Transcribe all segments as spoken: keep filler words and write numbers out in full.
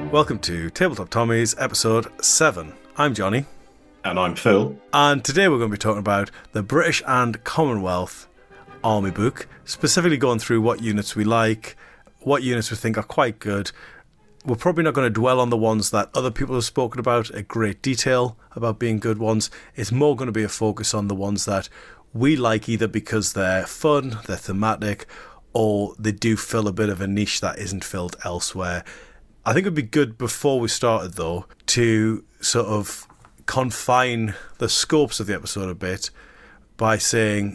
Welcome to Tabletop Tommies, episode seven. I'm Johnny. And I'm Phil. And today we're going to be talking about the British and Commonwealth Army book, specifically going through what units we like, what units we think are quite good. We're probably not going to dwell on the ones that other people have spoken about at great detail about being good ones. It's more going to be a focus on the ones that we like, either because they're fun, they're thematic, or they do fill a bit of a niche that isn't filled elsewhere. I think it would be good before we started, though, to sort of confine the scopes of the episode a bit by saying,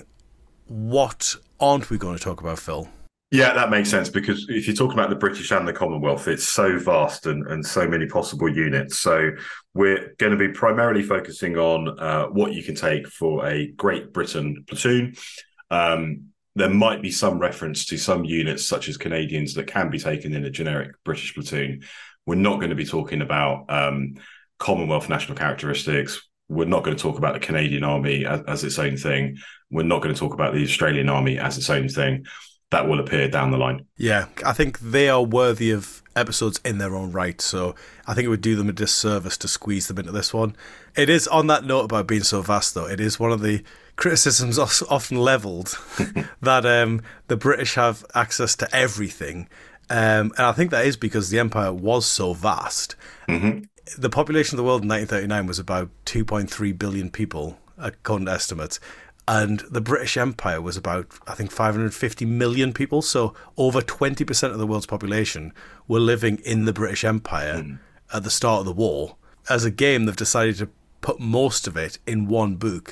what aren't we going to talk about, Phil? Yeah, that makes sense, because if you're talking about the British and the Commonwealth, it's so vast and, and so many possible units. So we're going to be primarily focusing on uh, what you can take for a Great Britain platoon. Um, there might be some reference to some units, such as Canadians, that can be taken in a generic British platoon. We're not going to be talking about um, Commonwealth national characteristics. We're not going to talk about the Canadian Army as, as its own thing. We're not going to talk about the Australian Army as its own thing. That will appear down the line. Yeah, I think they are worthy of episodes in their own right, so I think it would do them a disservice to squeeze them into this one. It is, on that note about being so vast, though, it is one of the criticisms often levelled that um, the British have access to everything, um, and I think that is because the Empire was so vast. Mm-hmm. The population of the world in nineteen thirty-nine was about two point three billion people, according to estimates. And the British Empire was about, I think, five hundred fifty million people. So over twenty percent of the world's population were living in the British Empire mm. at the start of the war. As a game, they've decided to put most of it in one book.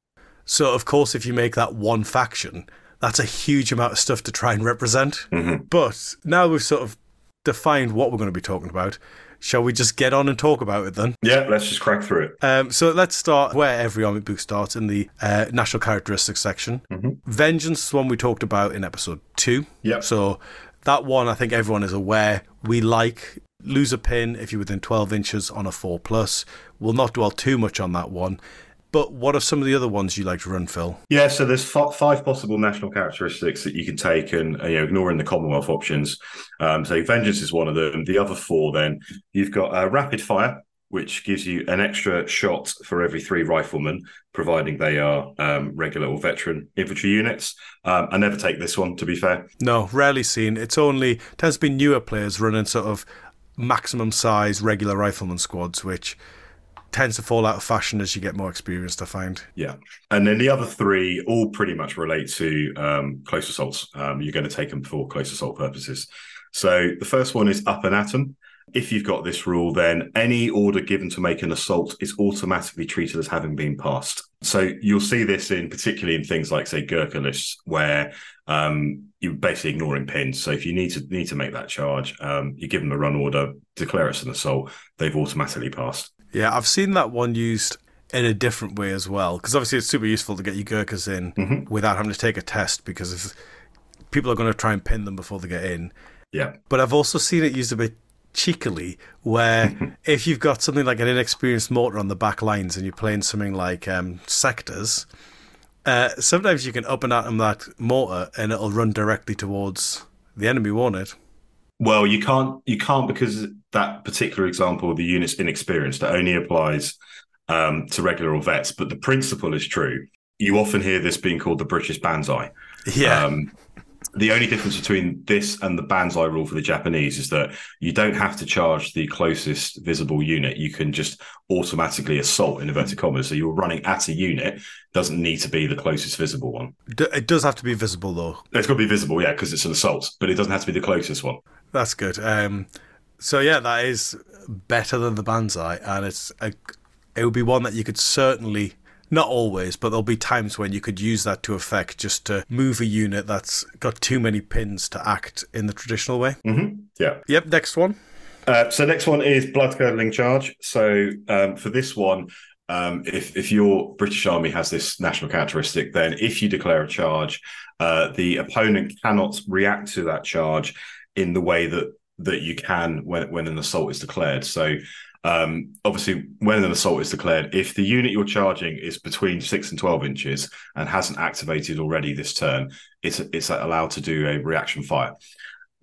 So, of course, if you make that one faction, that's a huge amount of stuff to try and represent. Mm-hmm. But now we've sort of defined what we're going to be talking about. Shall we just get on and talk about it then? Yeah, let's just crack through it. Um, so let's start where every army book starts, in the uh, national characteristics section. Mm-hmm. Vengeance is one we talked about in episode two. Yeah. So that one, I think everyone is aware we like. Lose a pin if you're within twelve inches on a four plus. We'll not dwell too much on that one. But what are some of the other ones you like to run, Phil? Yeah, so there's f- five possible national characteristics that you can take, and uh, you know, ignoring the Commonwealth options. Um, so Vengeance is one of them. The other four, then, you've got uh, Rapid Fire, which gives you an extra shot for every three riflemen, providing they are um, regular or veteran infantry units. Um, I never take this one, to be fair. No, rarely seen. It's only, tends to be newer players running sort of maximum size regular rifleman squads, which tends to fall out of fashion as you get more experienced, I find. Yeah. And then the other three all pretty much relate to um, close assaults. Um, you're going to take them for close assault purposes. So the first one is Up and Atom. If you've got this rule, then any order given to make an assault is automatically treated as having been passed. So you'll see this in particularly in things like, say, Gurkha lists, where um, you're basically ignoring pins. So if you need to need to make that charge, um, you give them a run order, declare it's an assault, they've automatically passed. Yeah, I've seen that one used in a different way as well, because obviously it's super useful to get your Gurkhas in mm-hmm. without having to take a test, because if people are going to try and pin them before they get in. Yeah. But I've also seen it used a bit cheekily, where if you've got something like an inexperienced mortar on the back lines and you're playing something like um, sectors, uh, sometimes you can up and atom that mortar and it'll run directly towards the enemy, won't it? Well, you can't, you can't because that particular example, the unit's inexperienced. It only applies um, to regular or vets, but the principle is true. You often hear this being called the British Banzai. Yeah. Um, the only difference between this and the Banzai rule for the Japanese is that you don't have to charge the closest visible unit. You can just automatically assault, in inverted commas. So you're running at a unit, doesn't need to be the closest visible one. It does have to be visible, though. It's got to be visible, yeah, because it's an assault, but it doesn't have to be the closest one. That's good. Um, so yeah, that is better than the Banzai, and it's a, it would be one that you could certainly, not always, but there'll be times when you could use that to effect just to move a unit that's got too many pins to act in the traditional way. Mm-hmm. Yeah. Yep, next one. Uh, so next one is Blood-curdling charge. So um, for this one, um, if, if your British Army has this national characteristic, then if you declare a charge, uh, the opponent cannot react to that charge in the way that that you can when, when an assault is declared. So um, obviously, when an assault is declared, if the unit you're charging is between six and twelve inches and hasn't activated already this turn, it's it's allowed to do a reaction fire.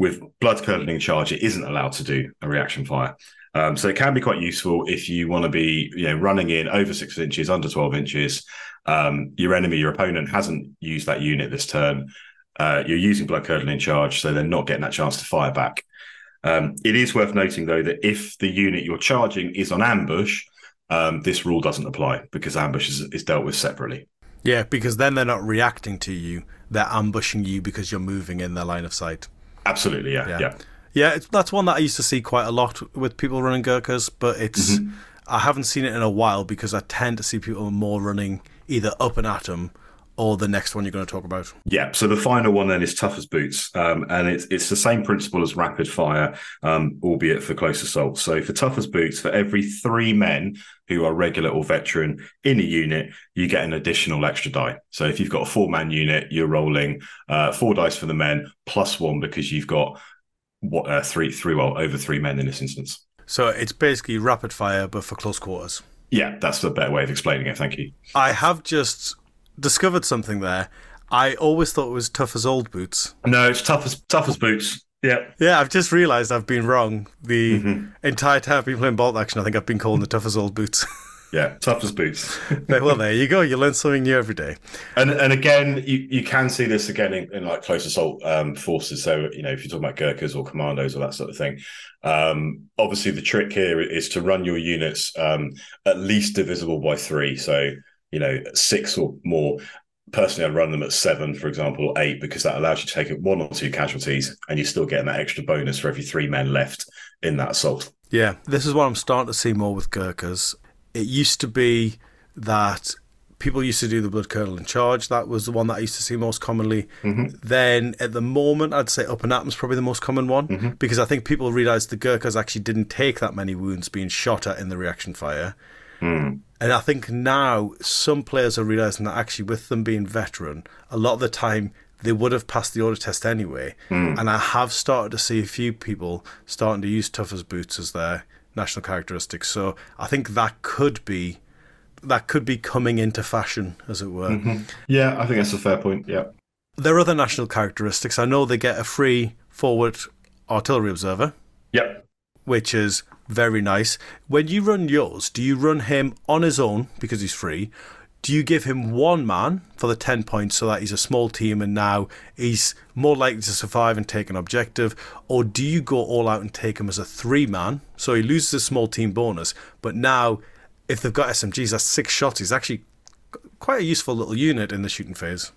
with blood curdling charge, it isn't allowed to do a reaction fire. Um, so it can be quite useful if you want to be, you know, running in over six inches, under twelve inches. Um, your enemy, your opponent, hasn't used that unit this turn. Uh, you're using blood curdling charge, so they're not getting that chance to fire back. Um, it is worth noting, though, that if the unit you're charging is on ambush, um, this rule doesn't apply because ambush is, is dealt with separately. Yeah, because then they're not reacting to you; they're ambushing you because you're moving in their line of sight. Absolutely, yeah, yeah. yeah. Yeah, it's, that's one that I used to see quite a lot with people running Gurkhas, but it's mm-hmm. I haven't seen it in a while because I tend to see people more running either up and at them or the next one you're going to talk about. Yeah, so the final one then is Tough as Boots, um, and it's it's the same principle as Rapid Fire, um, albeit for close assault. So for Tough as Boots, for every three men who are regular or veteran in a unit, you get an additional extra die. So if you've got a four-man unit, you're rolling uh, four dice for the men plus one because you've got What uh, three, three, well, over three men in this instance. So it's basically rapid fire, but for close quarters. Yeah, that's the better way of explaining it. Thank you. I have just discovered something there. I always thought it was Tough as Old Boots. No, it's tough as tough as boots. Yeah. Yeah, I've just realised I've been wrong. The mm-hmm. entire time I've been playing Bolt Action, I think I've been calling the Tough as Old Boots. Yeah, Tough as Boots. Well, there you go. You learn something new every day. And and again, you, you can see this again in, in like close assault um, forces. So, you know, if you're talking about Gurkhas or commandos or that sort of thing, um, obviously the trick here is to run your units um, at least divisible by three. So, you know, six or more. Personally, I'd run them at seven, for example, or eight, because that allows you to take one or two casualties and you're still getting that extra bonus for every three men left in that assault. Yeah, this is what I'm starting to see more with Gurkhas. It used to be that people used to do the blood curdling charge. That was the one that I used to see most commonly. Mm-hmm. Then at the moment, I'd say up and at 'em's probably the most common one mm-hmm. because I think people realised the Gurkhas actually didn't take that many wounds being shot at in the reaction fire. Mm. And I think now some players are realising that actually with them being veteran, a lot of the time they would have passed the order test anyway. Mm. And I have started to see a few people starting to use Tough as Boots as their national characteristics. So I think that could be that could be coming into fashion, as it were. Mm-hmm. Yeah, I think that's a fair point. Yeah. There are other national characteristics. I know they get a free forward artillery observer. Yep. Which is very nice. When you run yours, do you run him on his own because he's free? Do you give him one man for the ten points so that he's a small team and now he's more likely to survive and take an objective? Or do you go all out and take him as a three man so he loses a small team bonus, but now if they've got S M Gs, that's six shots. He's actually quite a useful little unit in the shooting phase.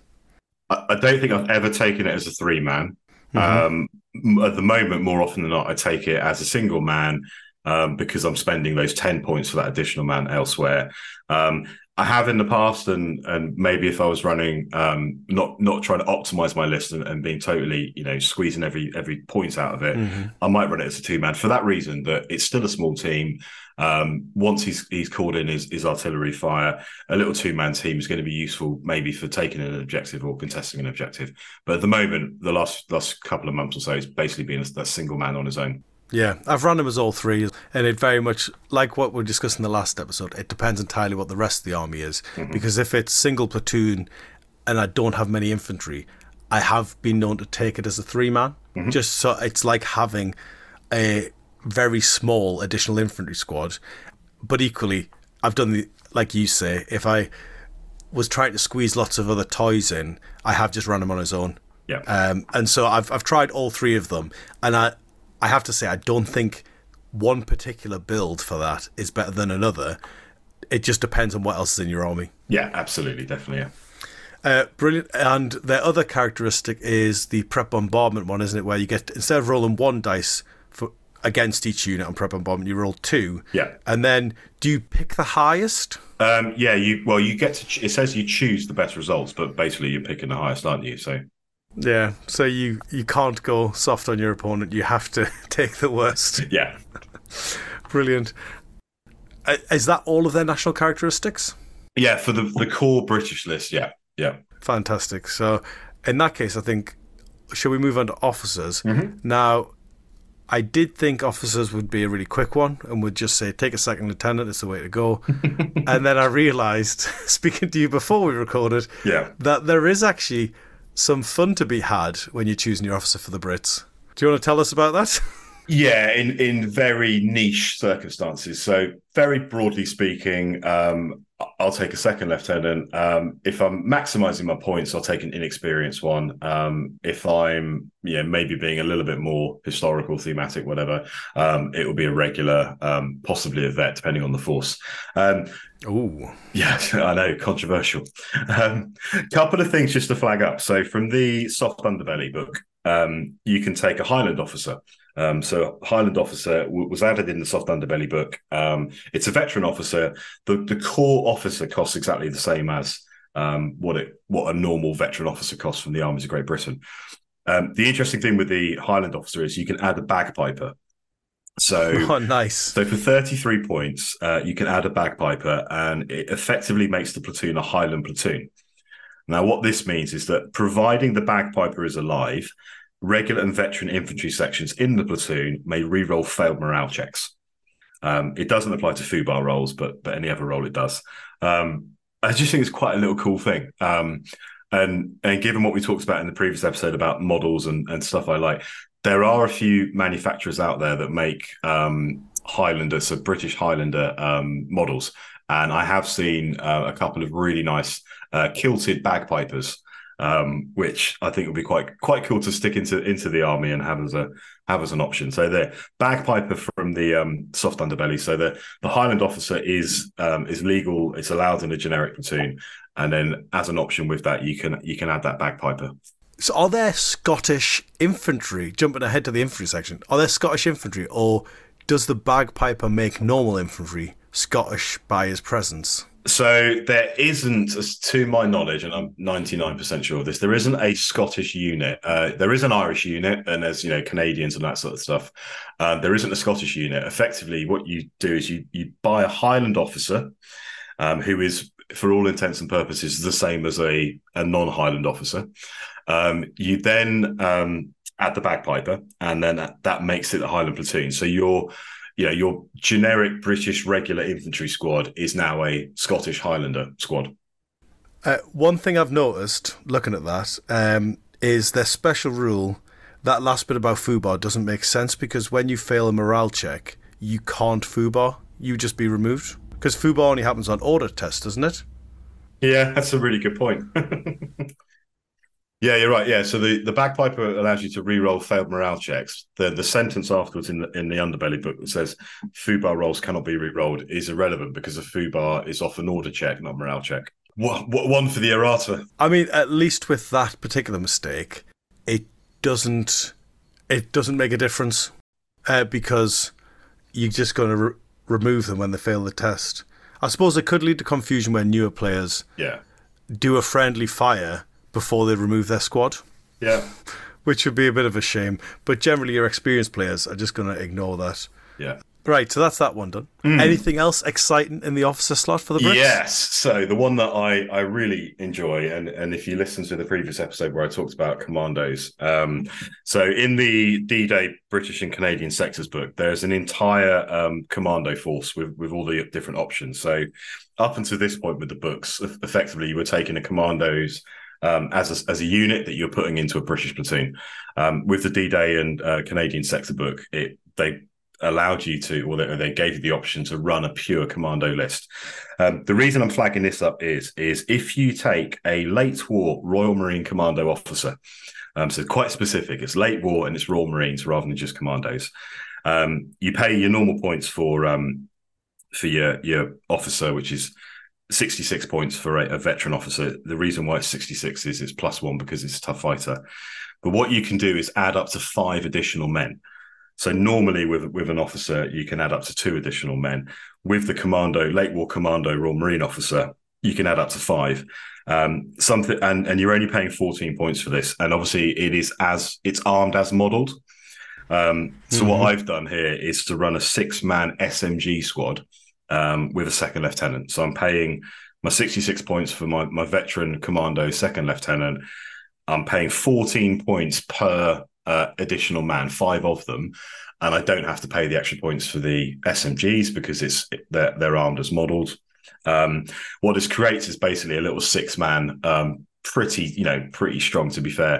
I don't think I've ever taken it as a three man. Mm-hmm. Um, at the moment, more often than not, I take it as a single man um, because I'm spending those ten points for that additional man elsewhere. Um, I have in the past, and and maybe if I was running, um, not not trying to optimize my list and, and being totally, you know, squeezing every every point out of it, mm-hmm. I might run it as a two man for that reason that it's still a small team. Um, once he's he's called in his, his artillery fire, a little two man team is going to be useful maybe for taking an objective or contesting an objective. But at the moment, the last last couple of months or so, it's basically been a, a single man on his own. Yeah, I've run them as all three, and it very much, like what we discussed in the last episode, it depends entirely what the rest of the army is. Mm-hmm. Because if it's single platoon and I don't have many infantry, I have been known to take it as a three-man. Mm-hmm. Just so it's like having a very small additional infantry squad. But equally, I've done the, like you say, if I was trying to squeeze lots of other toys in, I have just run him on his own. Yeah. Um, and so I've I've tried all three of them, and I. I have to say, I don't think one particular build for that is better than another. It just depends on what else is in your army. Yeah, absolutely, definitely, yeah. Uh, brilliant. And the other characteristic is the prep bombardment one, isn't it? Where you get, instead of rolling one dice for against each unit on prep bombardment, you roll two. Yeah. And then, do you pick the highest? Um, yeah, you well, you get to. Ch- it says you choose the best results, but basically you're picking the highest, aren't you? So. Yeah, so you, you can't go soft on your opponent. You have to take the worst. Yeah. Brilliant. Uh, is that all of their national characteristics? Yeah, for the the core British list, yeah. Yeah. Fantastic. So in that case, I think, shall we move on to officers? Mm-hmm. Now, I did think officers would be a really quick one and would just say, take a second lieutenant, it's the way to go. And then I realised, speaking to you before we recorded, yeah. that there is actually some fun to be had when you're choosing your officer for the Brits. Do you want to tell us about that? Yeah, in in very niche circumstances. So, very broadly speaking, um, I'll take a second lieutenant. Um, if I'm maximising my points, I'll take an inexperienced one. Um, if I'm, yeah, maybe being a little bit more historical, thematic, whatever, um, it will be a regular, um, possibly a vet, depending on the force. Um, Ooh. yeah, I know, controversial. Um, couple of things just to flag up. So, from the Soft Underbelly book, um, you can take a Highland officer. Um, so Highland officer w- was added in the Soft Underbelly book. Um, it's a veteran officer. The the core officer costs exactly the same as um, what it what a normal veteran officer costs from the armies of Great Britain. Um, the interesting thing with the Highland officer is you can add a bagpiper. So, Oh, nice. so for thirty-three points, uh, you can add a bagpiper, and it effectively makes the platoon a Highland platoon. Now, what this means is that providing the bagpiper is alive, regular and veteran infantry sections in the platoon may re-roll failed morale checks. Um, it doesn't apply to FUBAR rolls, but but any other role it does. Um, I just think it's quite a little cool thing. Um, and and given what we talked about in the previous episode about models and, and stuff I like, there are a few manufacturers out there that make um, Highlander, so British Highlander um, models. And I have seen uh, a couple of really nice uh, kilted bagpipers, um, which I think would be quite quite cool to stick into into the army and have as a have as an option. So the bagpiper from the um, Soft Underbelly. So the the Highland officer is um, is legal. It's allowed in a generic platoon, and then as an option with that, you can you can add that bagpiper. So are there Scottish infantry, jumping ahead to the infantry section, are there Scottish infantry, or does the bagpiper make normal infantry Scottish by his presence? So there isn't, to my knowledge, and I'm ninety-nine percent sure of this, there isn't a Scottish unit. Uh, there is an Irish unit, and there's, you know, Canadians and that sort of stuff. Uh, there isn't a Scottish unit. Effectively, what you do is you you buy a Highland officer, um, who is, for all intents and purposes, the same as a, a non-Highland officer. Um, you then um, add the bagpiper, and then that, that makes it a Highland platoon. So you're you know, your generic British regular infantry squad is now a Scottish Highlander squad. Uh, one thing I've noticed, looking at that, um, is their special rule. That last bit about FUBAR doesn't make sense, because when you fail a morale check, you can't FUBAR. You just be removed. Because FUBAR only happens on order test, doesn't it? Yeah, that's a really good point. Yeah, you're right. Yeah, so the, the bagpiper allows you to re-roll failed morale checks. The the sentence afterwards in the in the Underbelly book that says FUBAR rolls cannot be re-rolled is irrelevant, because a FUBAR is off an order check, not morale check. What, what one for the errata? I mean, at least with that particular mistake, it doesn't it doesn't make a difference, uh, because you're just going to re- remove them when they fail the test. I suppose it could lead to confusion when newer players yeah do a friendly fire before they remove their squad. Yeah. Which would be a bit of a shame. But generally your experienced players are just going to ignore that. Yeah. Right, so that's that one done. Mm. Anything else exciting in the officer slot for the Brits? Yes. So the one that I, I really enjoy, and, and if you listen to the previous episode where I talked about commandos, um, so in the D-Day British and Canadian sectors book, there's an entire um, commando force with, with all the different options. So up until this point with the books, effectively you were taking a commandos Um, as a, as a unit that you're putting into a British platoon. Um, with the D-Day and uh, Canadian sector book, it they allowed you to, or they, they gave you the option to run a pure commando list. Um, the reason I'm flagging this up is, is if you take a late war Royal Marine Commando officer, um, so quite specific, it's late war and it's Royal Marines rather than just commandos. Um, you pay your normal points for um, for your your officer, which is sixty-six points for a, a veteran officer. The reason why it's sixty-six is it's plus one because it's a tough fighter. But what you can do is add up to five additional men. So normally with with an officer, you can add up to two additional men. With the commando, late war commando Royal Marine officer, you can add up to five. Um, something, and, and you're only paying fourteen points for this. And obviously it is as it's armed as modelled. Um, so mm-hmm. what I've done here is to run a six-man S M G squad Um, with a second lieutenant. So I'm paying my sixty-six points for my, my veteran commando second lieutenant. I'm paying fourteen points per uh, additional man, five of them. And I don't have to pay the extra points for the S M Gs because it's they're, they're armed as modelled. Um, what this creates is basically a little six-man, um, pretty, you know, pretty strong, to be fair,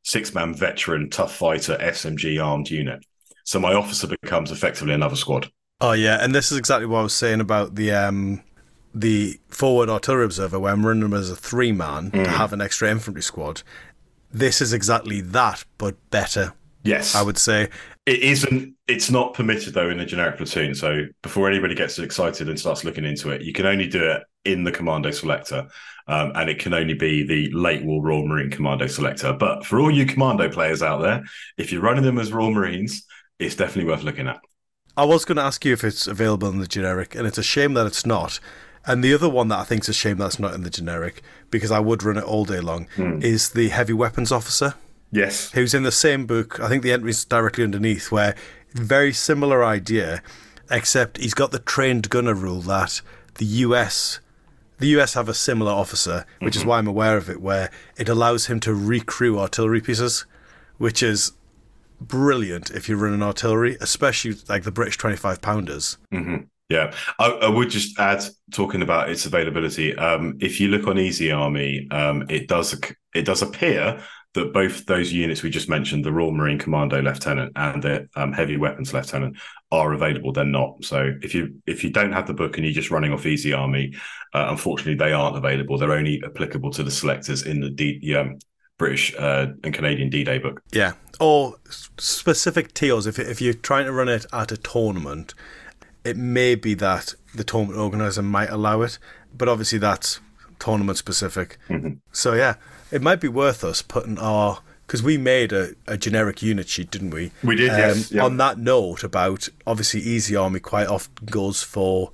six-man veteran, tough fighter, S M G armed unit. So my officer becomes effectively another squad. Oh yeah, and this is exactly what I was saying about the um, the forward artillery observer, where I'm running them as a three-man mm. to have an extra infantry squad. This is exactly that, but better. Yes, I would say it isn't. It's not permitted though in a generic platoon. So before anybody gets excited and starts looking into it, you can only do it in the Commando Selector, um, and it can only be the late war Royal Marine Commando Selector. But for all you Commando players out there, if you're running them as Royal Marines, it's definitely worth looking at. I was going to ask you if it's available in the generic, and it's a shame that it's not. And the other one that I think is a shame that's not in the generic, because I would run it all day long, mm. is the Heavy Weapons Officer. Yes. Who's in the same book. I think the entry's directly underneath, where very similar idea, except he's got the trained gunner rule that the U S the U S have a similar officer, which mm-hmm. is why I'm aware of it, where it allows him to recrew artillery pieces, which is brilliant if you're running artillery, especially like the British twenty-five pounders. Mm-hmm. Yeah, I, I would just add, talking about its availability, um, if you look on Easy Army, um, it does it does appear that both those units we just mentioned, the Royal Marine Commando Lieutenant and the um, Heavy Weapons Lieutenant, are available. They're not. So if you if you don't have the book and you're just running off Easy Army, uh, unfortunately they aren't available. They're only applicable to the selectors in the D, um, British uh, and Canadian D-Day book. Yeah, or specific T Os. If if you're trying to run it at a tournament, it may be that the tournament organizer might allow it, but obviously that's tournament specific. Mm-hmm. So yeah, it might be worth us putting our, because we made a, a generic unit sheet, didn't we? We did, um, yes. Yeah. On that note about, obviously Easy Army quite often goes for,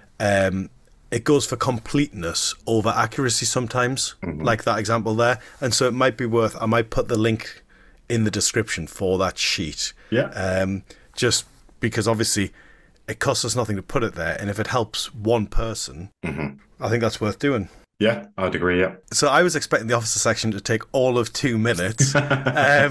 um, it goes for completeness over accuracy sometimes, mm-hmm. like that example there. And so it might be worth, I might put the link in the description for that sheet. Yeah. Um, just because obviously it costs us nothing to put it there, and if it helps one person, mm-hmm. I think that's worth doing. Yeah, I'd agree, yeah. So I was expecting the officer section to take all of two minutes. um,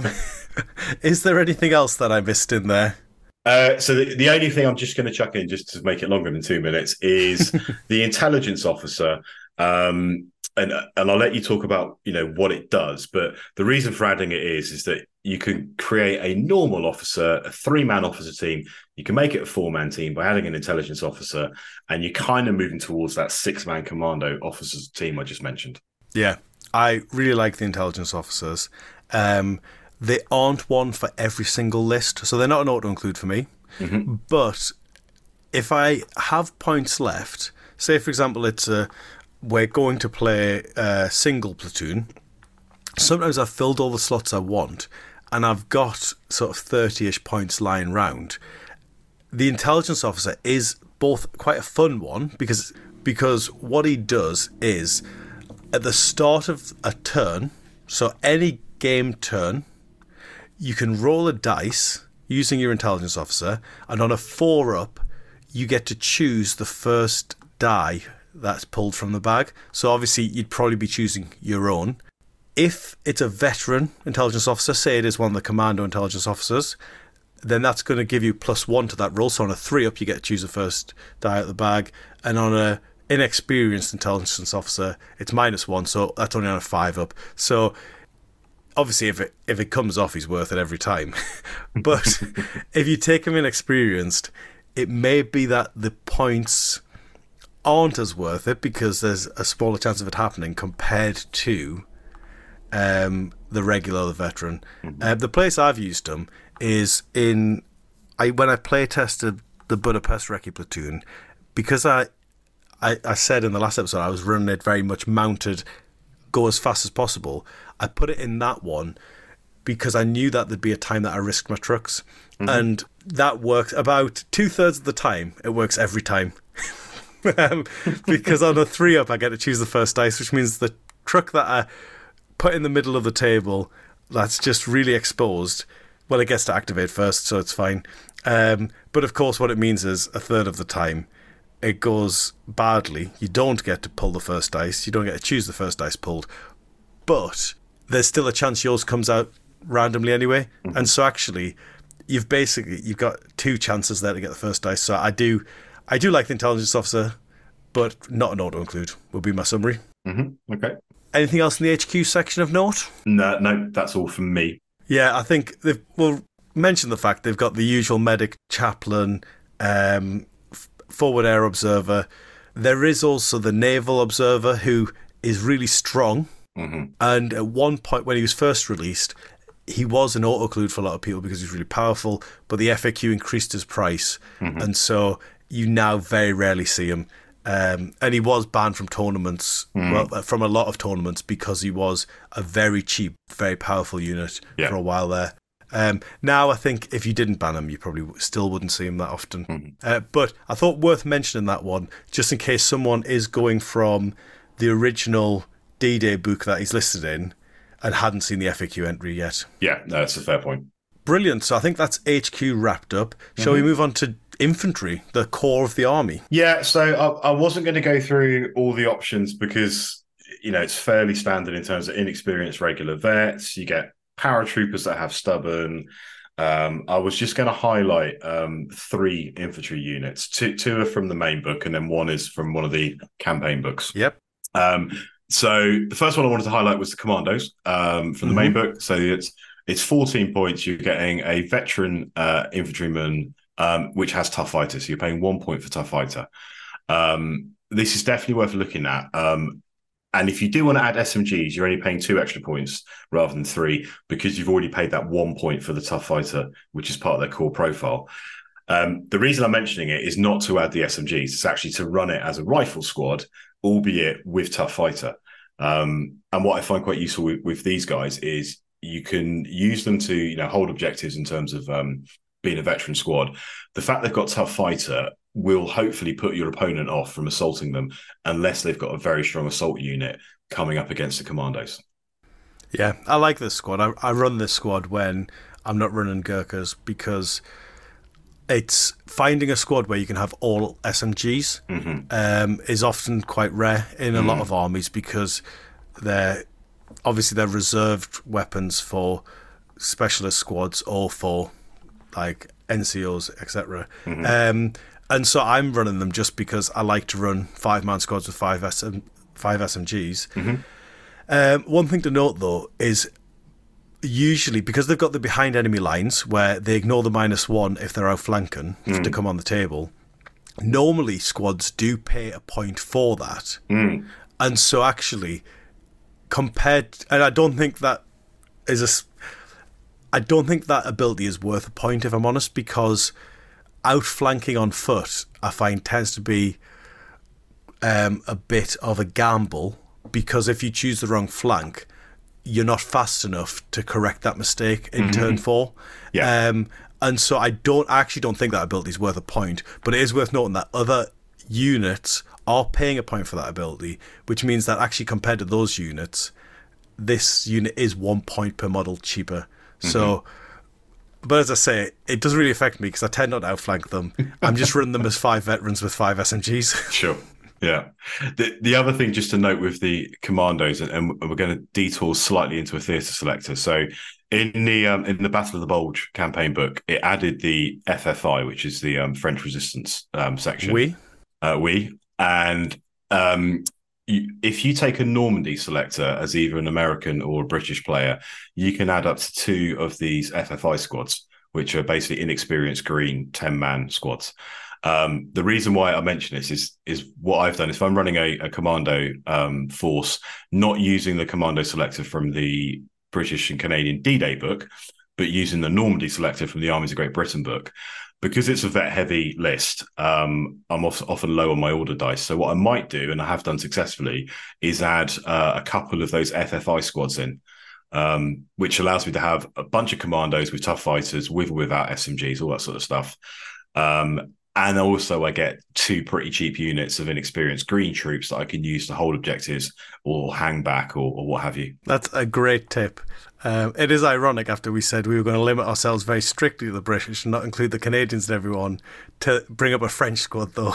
is there anything else that I missed in there? Uh, so the, the only thing I'm just going to chuck in, just to make it longer than two minutes, is the intelligence officer. Um, and and I'll let you talk about, you know, what it does. But the reason for adding it is, is that you can create a normal officer, a three-man officer team. You can make it a four-man team by adding an intelligence officer, and you're kind of moving towards that six-man commando officers team I just mentioned. Yeah, I really like the intelligence officers. Um, they aren't one for every single list, so they're not an auto-include for me. Mm-hmm. But if I have points left, say, for example, it's a we're going to play a single platoon. Sometimes I've filled all the slots I want, and I've got sort of thirty-ish points lying round. The intelligence officer is both quite a fun one, because because what he does is, at the start of a turn, so any game turn, you can roll a dice using your intelligence officer, and on a four up, you get to choose the first die that's pulled from the bag. So obviously you'd probably be choosing your own. If it's a veteran intelligence officer, say it is one of the commando intelligence officers, then that's going to give you plus one to that roll. So on a three up, you get to choose the first die out of the bag. And on a inexperienced intelligence officer, it's minus one. So that's only on a five up. So obviously if it if it comes off, he's worth it every time. But if you take him inexperienced, it may be that the points aren't as worth it because there's a smaller chance of it happening compared to um, the regular, the veteran. Mm-hmm. Uh, the place I've used them is in I when I play tested the Budapest Recce platoon, because I, I I said in the last episode I was running it very much mounted, go as fast as possible. I put it in that one because I knew that there'd be a time that I risked my trucks, mm-hmm. and that works about two thirds of the time. It works every time. Um, because on a three up I get to choose the first dice, which means the truck that I put in the middle of the table that's just really exposed, well, it gets to activate first, so it's fine. Um, but of course what it means is a third of the time it goes badly. You don't get to pull the first dice, you don't get to choose the first dice pulled, but there's still a chance yours comes out randomly anyway. Mm-hmm. And so actually you've basically you've got two chances there to get the first dice. So I do I do like the intelligence officer, but not an auto-include would be my summary. Mm-hmm. Okay. Anything else in the H Q section of note? No, no, that's all from me. Yeah, I think they've, we'll mention the fact they've got the usual medic, chaplain, um, f- forward air observer. There is also the naval observer who is really strong. Mm-hmm. And at one point when he was first released, he was an autoclude for a lot of people because he was really powerful, but the F A Q increased his price. Mm-hmm. And so you now very rarely see him. Um, and he was banned from tournaments, mm. well, from a lot of tournaments, because he was a very cheap, very powerful unit yeah. for a while there. Um, now, I think if you didn't ban him, you probably still wouldn't see him that often. Mm. Uh, but I thought worth mentioning that one, just in case someone is going from the original D-Day book that he's listed in and hadn't seen the F A Q entry yet. Yeah, no, that's a fair point. Brilliant. So I think that's H Q wrapped up. Shall mm-hmm. we move on to infantry, the core of the army? Yeah, so I, I wasn't going to go through all the options because, you know, it's fairly standard in terms of inexperienced regular vets. You get paratroopers that have stubborn. Um, I was just going to highlight um, three infantry units. Two, two are from the main book, and then one is from one of the campaign books. Yep. Um, so the first one I wanted to highlight was the commandos um, from the mm-hmm. main book. So it's it's fourteen points. You're getting a veteran uh, infantryman, um, which has tough fighter. So you're paying one point for tough fighter. Um, this is definitely worth looking at. Um, and if you do want to add S M Gs, you're only paying two extra points rather than three because you've already paid that one point for the tough fighter, which is part of their core profile. Um, the reason I'm mentioning it is not to add the S M Gs. It's actually to run it as a rifle squad, albeit with tough fighter. Um, and what I find quite useful with, with these guys is you can use them to, you know, hold objectives in terms of um, being a veteran squad. The fact they've got tough fighter will hopefully put your opponent off from assaulting them unless they've got a very strong assault unit coming up against the commandos. Yeah, I like this squad. I, I run this squad when I'm not running Gurkhas because it's finding a squad where you can have all S M Gs mm-hmm. um, is often quite rare in a mm. lot of armies because they're obviously they're reserved weapons for specialist squads or for like N C Os, et cetera. Mm-hmm. Um, and so I'm running them just because I like to run five-man squads with five S M, five S M Gs. Mm-hmm. Um, one thing to note though is usually because they've got the behind enemy lines where they ignore the minus one if they're outflanking mm. to come on the table. Normally squads do pay a point for that. Mm. And so actually compared, and I don't think that is a, I don't think that ability is worth a point if I'm honest, because outflanking on foot I find tends to be um, a bit of a gamble, because if you choose the wrong flank, you're not fast enough to correct that mistake in mm-hmm. turn four. Yeah. Um, and so I don't I actually don't think that ability is worth a point, but it is worth noting that other units are paying a point for that ability, which means that actually compared to those units, this unit is one point per model cheaper. Mm-hmm. So, but as I say, it doesn't really affect me because I tend not to outflank them. I'm just running them as five veterans with five S M Gs. Sure. Yeah. The the other thing just to note with the commandos, and, and we're going to detour slightly into a theatre selector. So in the um, in the Battle of the Bulge campaign book, it added the F F I, which is the um, French resistance um, section. We, uh, we, and um, you, if you take a Normandy selector as either an American or a British player, you can add up to two of these F F I squads, which are basically inexperienced green ten man squads. Um, the reason why I mention this is is what I've done. If I'm running a, a commando um, force, not using the commando selector from the British and Canadian D-Day book, but using the Normandy selector from the Armies of Great Britain book, because it's a vet-heavy list, um, I'm often low on my order dice. So what I might do, and I have done successfully, is add uh, a couple of those F F I squads in, um, which allows me to have a bunch of commandos with tough fighters, with or without S M Gs, all that sort of stuff. Um, And also I get two pretty cheap units of inexperienced green troops that I can use to hold objectives or hang back or, or what have you. That's a great tip. Um, it is ironic after we said we were going to limit ourselves very strictly to the British and not include the Canadians and everyone to bring up a French squad though.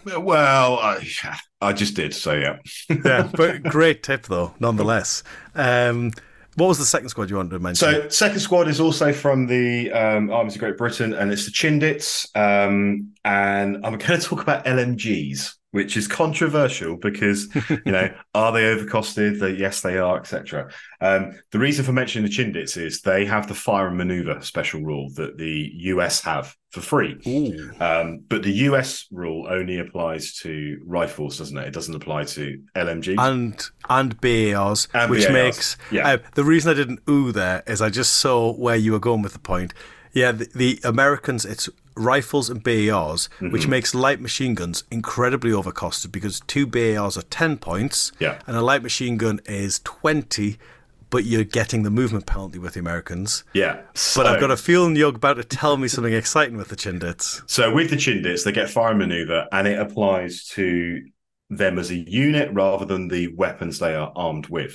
Well, I, I just did, so yeah. Yeah, but great tip though, nonetheless. Um, What was the second squad you wanted to mention? So, second squad is also from the um, Armies of Great Britain, and it's the Chindits. Um, and I'm going to talk about L M Gs. which is controversial because, you know, are they overcosted? They, yes, they are, et cetera. Um, the reason for mentioning the Chindits is they have the fire and maneuver special rule that the U S have for free. Um, but the U S rule only applies to rifles, doesn't it? It doesn't apply to L M Gs. And and B A Rs, And which B A Rs, makes... yeah. Uh, the reason I didn't ooh there is I just saw where you were going with the point. Yeah, the, the Americans, it's rifles and B A Rs, mm-hmm. which makes light machine guns incredibly overcosted because two B A Rs are ten points yeah. and a light machine gun is twenty, but you're getting the movement penalty with the Americans. Yeah. So, but I've got a feeling you're about to tell me something exciting with the Chindits. So with the Chindits, they get fire and maneuver, and it applies to them as a unit rather than the weapons they are armed with.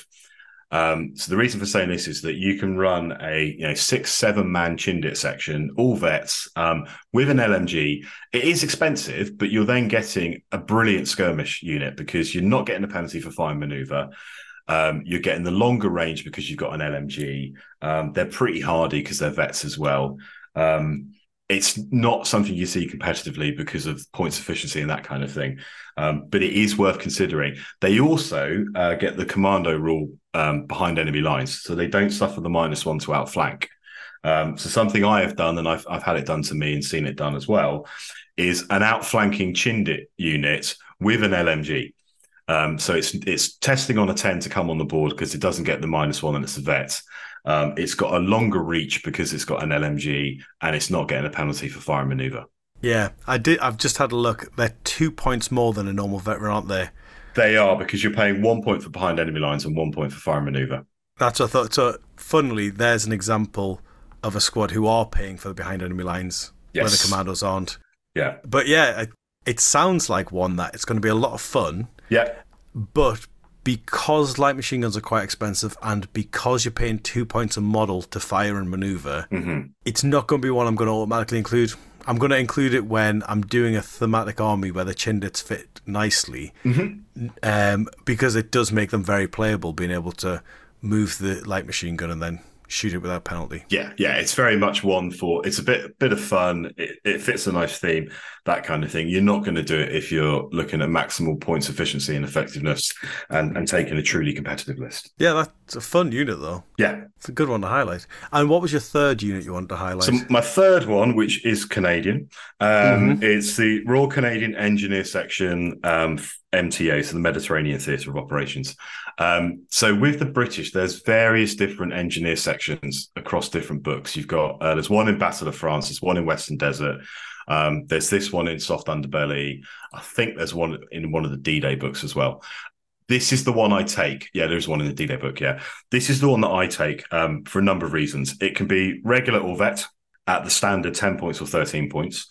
Um, so the reason for saying this is that you can run a you know six, seven man Chindit section, all vets, um, with an L M G. It is expensive, but you're then getting a brilliant skirmish unit because you're not getting a penalty for fire and maneuver. Um, you're getting the longer range because you've got an L M G. Um, they're pretty hardy because they're vets as well. Um, it's not something you see competitively because of points efficiency and that kind of thing. Um, but it is worth considering. They also uh, get the commando rule um, behind enemy lines, so they don't suffer the minus one to outflank. Um, so something I have done, and I've, I've had it done to me and seen it done as well, is an outflanking Chindit unit with an L M G. Um, so it's it's testing on a ten to come on the board because it doesn't get the minus one and it's a vet. Um, it's got a longer reach because it's got an L M G and it's not getting a penalty for fire and maneuver. Yeah, I did. I've just had a look. They're two points more than a normal veteran, aren't they? They are, because you're paying one point for behind enemy lines and one point for fire and maneuver. That's what I thought. So, funnily, there's an example of a squad who are paying for the behind enemy lines, yes, where the commandos aren't. Yeah. But yeah, it, it sounds like one that it's going to be a lot of fun. Yeah. But because light machine guns are quite expensive and because you're paying two points a model to fire and maneuver, mm-hmm. it's not going to be one I'm going to automatically include. I'm going to include it when I'm doing a thematic army where the Chindits fit nicely, mm-hmm. um, because it does make them very playable, being able to move the light machine gun and then shoot it without penalty. Yeah, yeah, it's very much one for, it's a bit bit of fun, it, it fits a nice theme, that kind of thing. You're not going to do it if you're looking at maximal points efficiency and effectiveness and, and taking a truly competitive list. Yeah, that's a fun unit though. Yeah. It's a good one to highlight. And what was your third unit you wanted to highlight? So my third one, which is Canadian, um, mm-hmm. it's the Royal Canadian Engineer Section, um, M T A, so the Mediterranean Theatre of Operations. Um, so with the British, there's various different engineer sections across different books. You've got, uh, there's one in Battle of France, there's one in Western Desert, um, there's this one in Soft Underbelly. I think there's one in one of the D-Day books as well. This is the one I take. Yeah, there's one in the D-Day book, yeah. This is the one that I take um, for a number of reasons. It can be regular or vet at the standard ten points or thirteen points.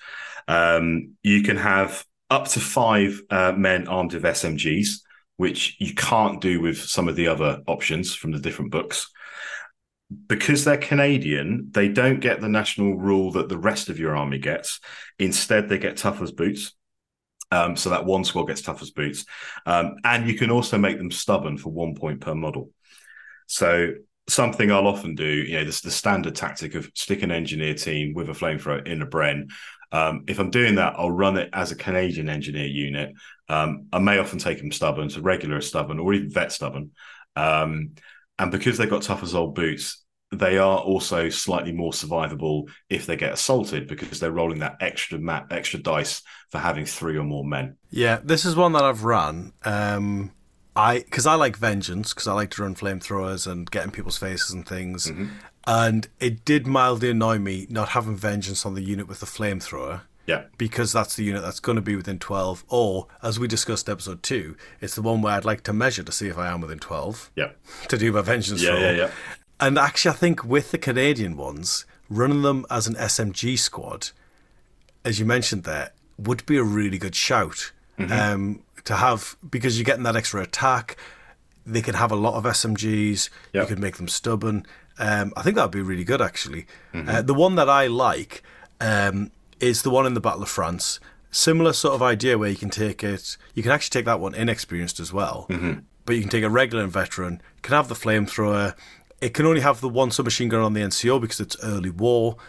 Um, you can have up to five uh, men armed with S M Gs, which you can't do with some of the other options from the different books. Because they're Canadian, they don't get the national rule that the rest of your army gets. Instead, they get tough as boots. Um, so that one squad gets tough as boots. Um, and you can also make them stubborn for one point per model. So something I'll often do, you know, this the standard tactic of stick an engineer team with a flamethrower in a Bren. Um, if I'm doing that, I'll run it as a Canadian engineer unit. Um, I may often take them stubborn, so regular stubborn, or even vet stubborn. Um, and because they've got tough as old boots, they are also slightly more survivable if they get assaulted because they're rolling that extra map, extra dice for having three or more men. Yeah, this is one that I've run. Um, I because I like Vengeance, because I like to run flamethrowers and get in people's faces and things. Mm-hmm. And it did mildly annoy me not having Vengeance on the unit with the flamethrower. Yeah. Because that's the unit that's going to be within twelve. Or, as we discussed in episode two, it's the one where I'd like to measure to see if I am within twelve. Yeah. To do my Vengeance yeah, roll. Yeah, yeah, And actually, I think with the Canadian ones, running them as an S M G squad, as you mentioned there, would be a really good shout. Mm-hmm. Um, to have, because you're getting that extra attack. They can have a lot of S M Gs. Yep. You could make them stubborn. Um, I think that would be really good, actually. Mm-hmm. Uh, the one that I like um, is the one in the Battle of France. Similar sort of idea where you can take it. You can actually take that one inexperienced as well. Mm-hmm. But you can take a regular and veteran. Can have the flamethrower. It can only have the one submachine gun on the N C O because it's early war.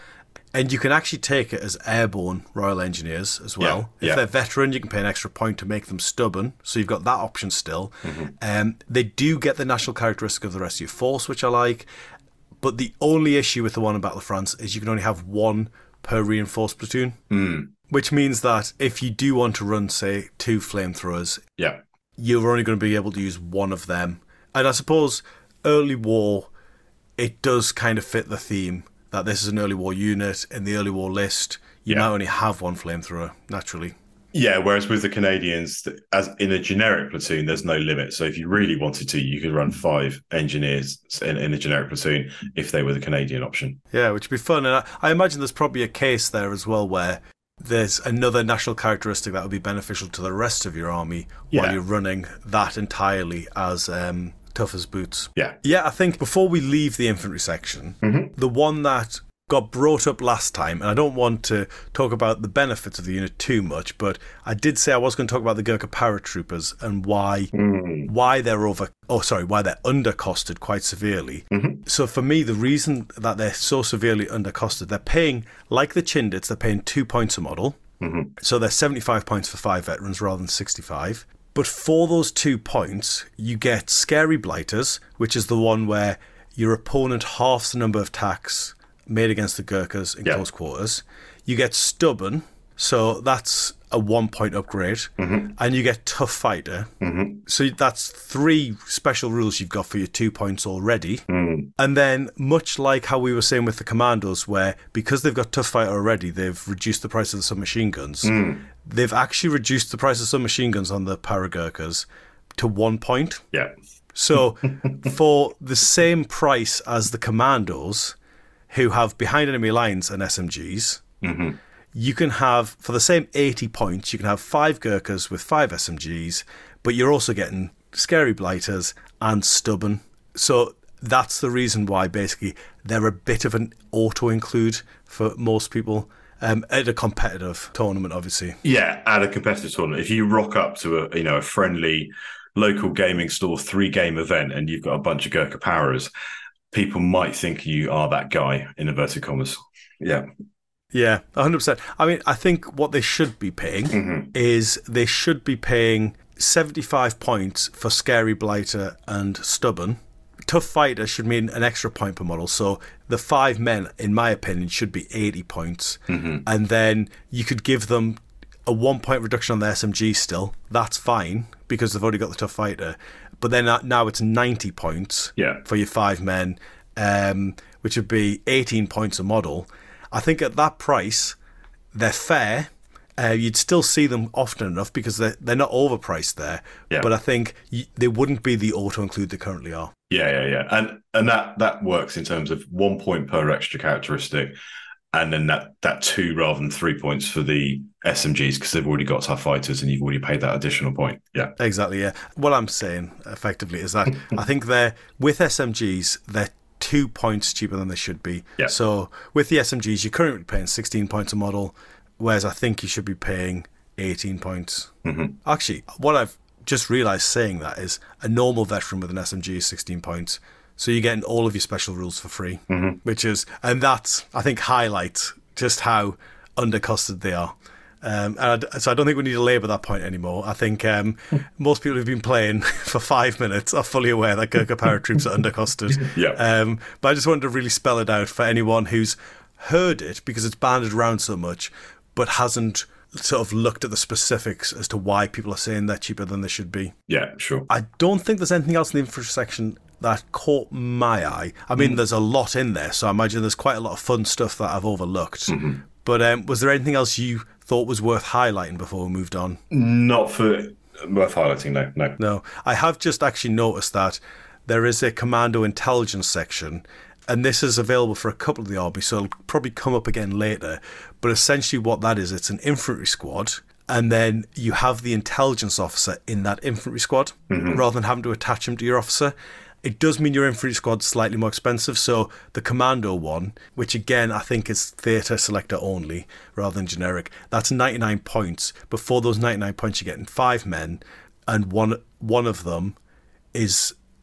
And you can actually take it as airborne Royal Engineers as well. Yeah, if yeah. they're veteran, you can pay an extra point to make them stubborn. So you've got that option still. Mm-hmm. Um, they do get the national characteristic of the rest of your force, which I like. But the only issue with the one in Battle of France is you can only have one per reinforced platoon. Mm. Which means that if you do want to run, say, two flamethrowers, yeah. you're only going to be able to use one of them. And I suppose early war, it does kind of fit the theme that this is an early war unit. In the early war list, you Yeah. might only have one flamethrower, naturally. Yeah, whereas with the Canadians, as in a generic platoon, there's no limit. So if you really wanted to, you could run five engineers in, in a generic platoon if they were the Canadian option. Yeah, which would be fun. And I, I imagine there's probably a case there as well where there's another national characteristic that would be beneficial to the rest of your army Yeah. while you're running that entirely as um, tough as boots. Yeah. Yeah, I think before we leave the infantry section, Mm-hmm. the one that got brought up last time, and I don't want to talk about the benefits of the unit too much, but I did say I was going to talk about the Gurkha paratroopers and why Mm. why they're over oh sorry why they're undercosted quite severely. Mm-hmm. So for me, the reason that they're so severely undercosted, they're paying, like the Chindits, they're paying two points a model. Mm-hmm. So they're seventy-five points for five veterans rather than sixty-five. But for those two points, you get Scary Blighters, which is the one where your opponent halves the number of attacks made against the Gurkhas in Yeah. close quarters. You get Stubborn, so that's a one-point upgrade. Mm-hmm. And you get Tough Fighter. Mm-hmm. So that's three special rules you've got for your two points already. Mm. And then, much like how we were saying with the Commandos, where because they've got Tough Fighter already, they've reduced the price of the submachine guns. Mm. They've actually reduced the price of submachine guns on the Paragurkhas to one point. Yeah. So, for the same price as the Commandos, who have behind enemy lines and S M Gs, Mm-hmm. you can have, for the same eighty points, you can have five Gurkhas with five S M Gs, but you're also getting Scary Blighters and Stubborn. So that's the reason why basically they're a bit of an auto-include for most people um, at a competitive tournament, obviously. Yeah, at a competitive tournament, if you rock up to a you know a friendly local gaming store three game event and you've got a bunch of Gurkha Powers, people might think you are that guy, in inverted commas. Yeah. Yeah, one hundred percent. I mean, I think what they should be paying Mm-hmm. is they should be paying seventy-five points for Scary Blighter and Stubborn. Tough Fighter should mean an extra point per model. So the five men, in my opinion, should be eighty points. Mm-hmm. And then you could give them a one point reduction on the S M G still. That's fine because they've already got the Tough Fighter. But then now it's ninety points Yeah. for your five men, um, which would be eighteen points a model. I think at that price, they're fair. Uh, you'd still see them often enough because they're, they're not overpriced there. Yeah. But I think y- they wouldn't be the auto-include they currently are. Yeah, yeah, yeah. And and that that works in terms of one point per extra characteristic, and then that that two rather than three points for the S M Gs because they've already got tough fighters and you've already paid that additional point. Yeah. Exactly, yeah. What I'm saying, effectively, is that I think they're, with S M Gs, they're two points cheaper than they should be. Yeah. So with the S M Gs, you're currently paying sixteen points a model, whereas I think you should be paying eighteen points. Mm-hmm. Actually, what I've just realised saying that is a normal veteran with an S M G is sixteen points. So you're getting all of your special rules for free, Mm-hmm. which is, and that, I think, highlights just how undercosted they are. Um, and I, so I don't think we need to labour that point anymore. I think um, most people who've been playing for five minutes are fully aware that Gurkha paratroops are undercosted. Yeah. Um, but I just wanted to really spell it out for anyone who's heard it because it's banded around so much, but hasn't sort of looked at the specifics as to why people are saying they're cheaper than they should be. Yeah, sure. I don't think there's anything else in the infantry section that caught my eye. I mean, there's a lot in there, so I imagine there's quite a lot of fun stuff that I've overlooked. Mm-hmm. But um, was there anything else you thought was worth highlighting before we moved on? Not for worth highlighting, no, no. No. I have just actually noticed that there is a commando intelligence section, and this is available for a couple of the armies, so it'll probably come up again later. But essentially what that is, it's an infantry squad, and then you have the intelligence officer in that infantry squad, Mm-hmm. rather than having to attach him to your officer. It does mean your infantry squad's slightly more expensive, so the commando one, which again I think is theatre selector only rather than generic, that's ninety-nine points. But for those ninety-nine points you're getting five men, and one one of them is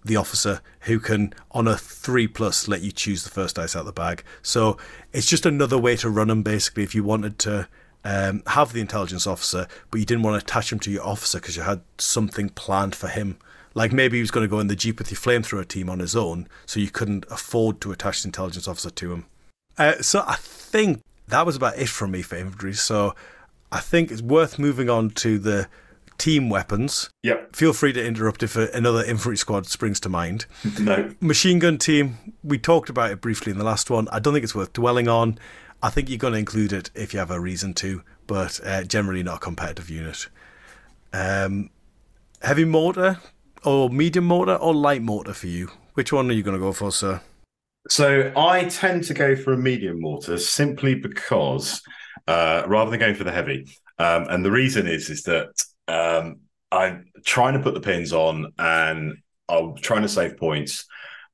the officer who can, on a three plus, let you choose the first dice out of the bag. So it's just another way to run them, basically, if you wanted to um, have the intelligence officer, but you didn't want to attach him to your officer because you had something planned for him. Like maybe he was going to go in the Jeep with your flamethrower team on his own, so you couldn't afford to attach the intelligence officer to him. Uh, so I think that was about it from me for infantry. So I think it's worth moving on to the team weapons. Yep. Feel free to interrupt if another infantry squad springs to mind. No. Machine gun team, we talked about it briefly in the last one. I don't think it's worth dwelling on. I think you're going to include it if you have a reason to, but uh, generally not a competitive unit. Um, heavy mortar, or medium mortar, or light mortar for you? Which one are you going to go for, sir? So I tend to go for a medium mortar simply because, uh, rather than going for the heavy, um, and the reason is is that Um, I'm trying to put the pins on and I'm trying to save points,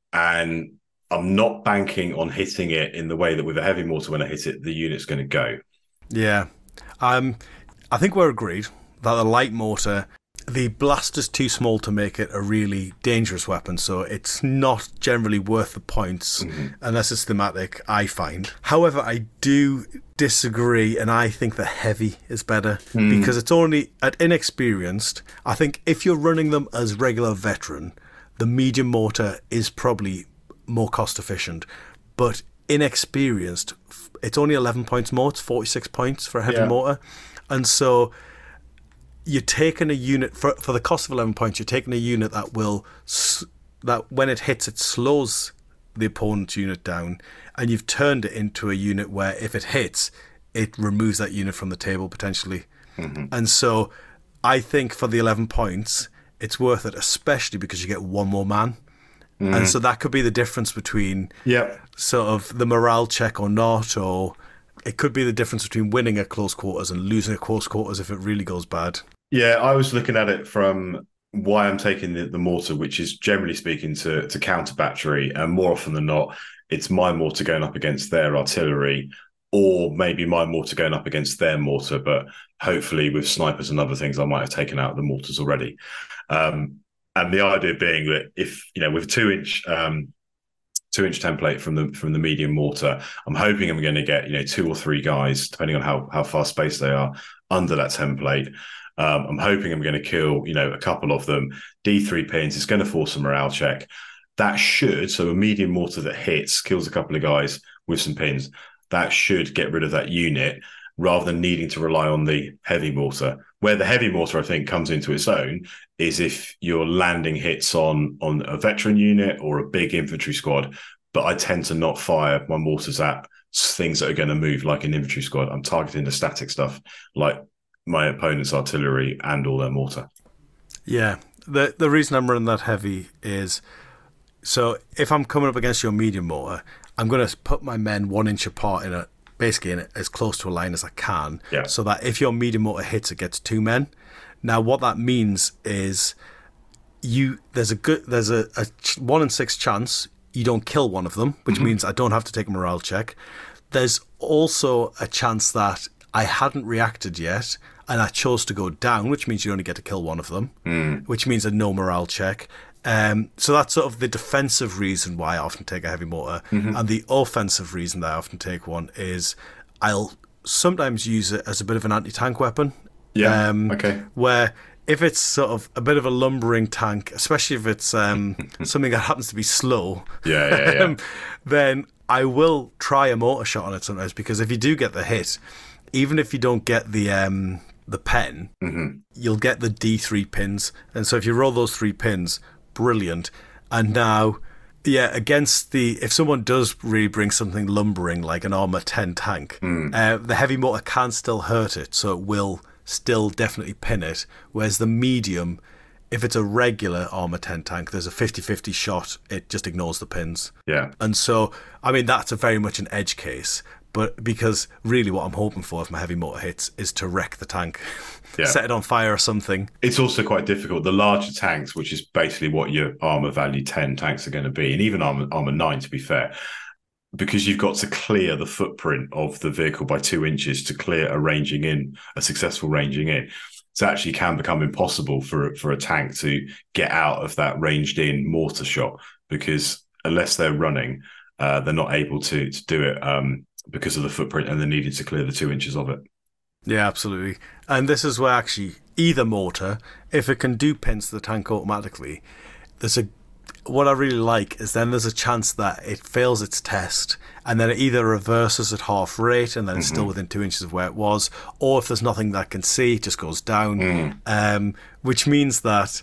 and I'm not banking on hitting it in the way that with a heavy mortar, when I hit it, the unit's going to go. Yeah. Um, I think we're agreed that the light mortar, the blaster's too small to make it a really dangerous weapon, so it's not generally worth the points mm-hmm. unless it's thematic, I find. However, I do disagree, and I think the heavy is better mm. because it's only at inexperienced. I think if you're running them as regular veteran, the medium mortar is probably more cost efficient, but inexperienced, it's only eleven points more. It's forty-six points for a heavy yeah. mortar, and so you're taking a unit for for the cost of eleven points. You're taking a unit that will that when it hits, it slows the opponent's unit down, and you've turned it into a unit where if it hits, it removes that unit from the table potentially. Mm-hmm. And so I think for the eleven points, it's worth it, especially because you get one more man. Mm. And so that could be the difference between yep. sort of the morale check or not, or it could be the difference between winning at close quarters and losing at close quarters if it really goes bad. Yeah, I was looking at it from why I'm taking the, the mortar, which is generally speaking to, to counter battery, and more often than not, it's my mortar going up against their artillery, or maybe my mortar going up against their mortar, but hopefully with snipers and other things, I might have taken out the mortars already. Um, and the idea being that if, you know, with a two inch um, two inch template from the from the medium mortar, I'm hoping I'm going to get, you know, two or three guys, depending on how, how far spaced they are, under that template. Um, I'm hoping I'm going to kill, you know, a couple of them. D three pins, it's going to force a morale check. That should, so a medium mortar that hits, kills a couple of guys with some pins, that should get rid of that unit rather than needing to rely on the heavy mortar. Where the heavy mortar, I think, comes into its own is if you're landing hits on, on a veteran unit or a big infantry squad. But I tend to not fire my mortars at things that are going to move like an infantry squad. I'm targeting the static stuff, like my opponent's artillery and all their mortar. Yeah. The the reason I'm running that heavy is, so if I'm coming up against your medium mortar, I'm going to put my men one inch apart in a basically in a, as close to a line as I can, yeah. so that if your medium mortar hits, it gets two men. Now, what that means is you there's a good there's a, a one in six chance you don't kill one of them, which mm-hmm. means I don't have to take a morale check. There's also a chance that I hadn't reacted yet and I chose to go down, which means you only get to kill one of them, mm. which means a no morale check. Um, so that's sort of the defensive reason why I often take a heavy mortar. Mm-hmm. And the offensive reason that I often take one is I'll sometimes use it as a bit of an anti-tank weapon. Yeah, um, okay. Where if it's sort of a bit of a lumbering tank, especially if it's um, something that happens to be slow, yeah, yeah, yeah. um, then I will try a mortar shot on it sometimes, because if you do get the hit, even if you don't get the um, the pen, mm-hmm. you'll get the D three pins. And so if you roll those three pins, brilliant. And now, yeah, against the, if someone does really bring something lumbering like an armor ten tank, mm. uh, the heavy mortar can still hurt it, so it will still definitely pin it. Whereas the medium, if it's a regular armor ten tank, there's a fifty-fifty shot, it just ignores the pins. Yeah. And so, I mean, that's a very much an edge case. But because really what I'm hoping for if my heavy mortar hits is to wreck the tank, yeah. set it on fire or something. It's also quite difficult. The larger tanks, which is basically what your armor value ten tanks are going to be, and even armor, armor nine, to be fair, because you've got to clear the footprint of the vehicle by two inches to clear a ranging in, a successful ranging in. So it actually can become impossible for for a tank to get out of that ranged in mortar shot, because unless they're running, uh, they're not able to to do it um, because of the footprint, and they're needing to clear the two inches of it. Yeah, absolutely. And this is where actually either mortar, if it can do pins to the tank automatically, there's a what I really like is then there's a chance that it fails its test and then it either reverses at half rate and then it's mm-hmm. still within two inches of where it was, or if there's nothing that can see, it just goes down, mm. um, which means that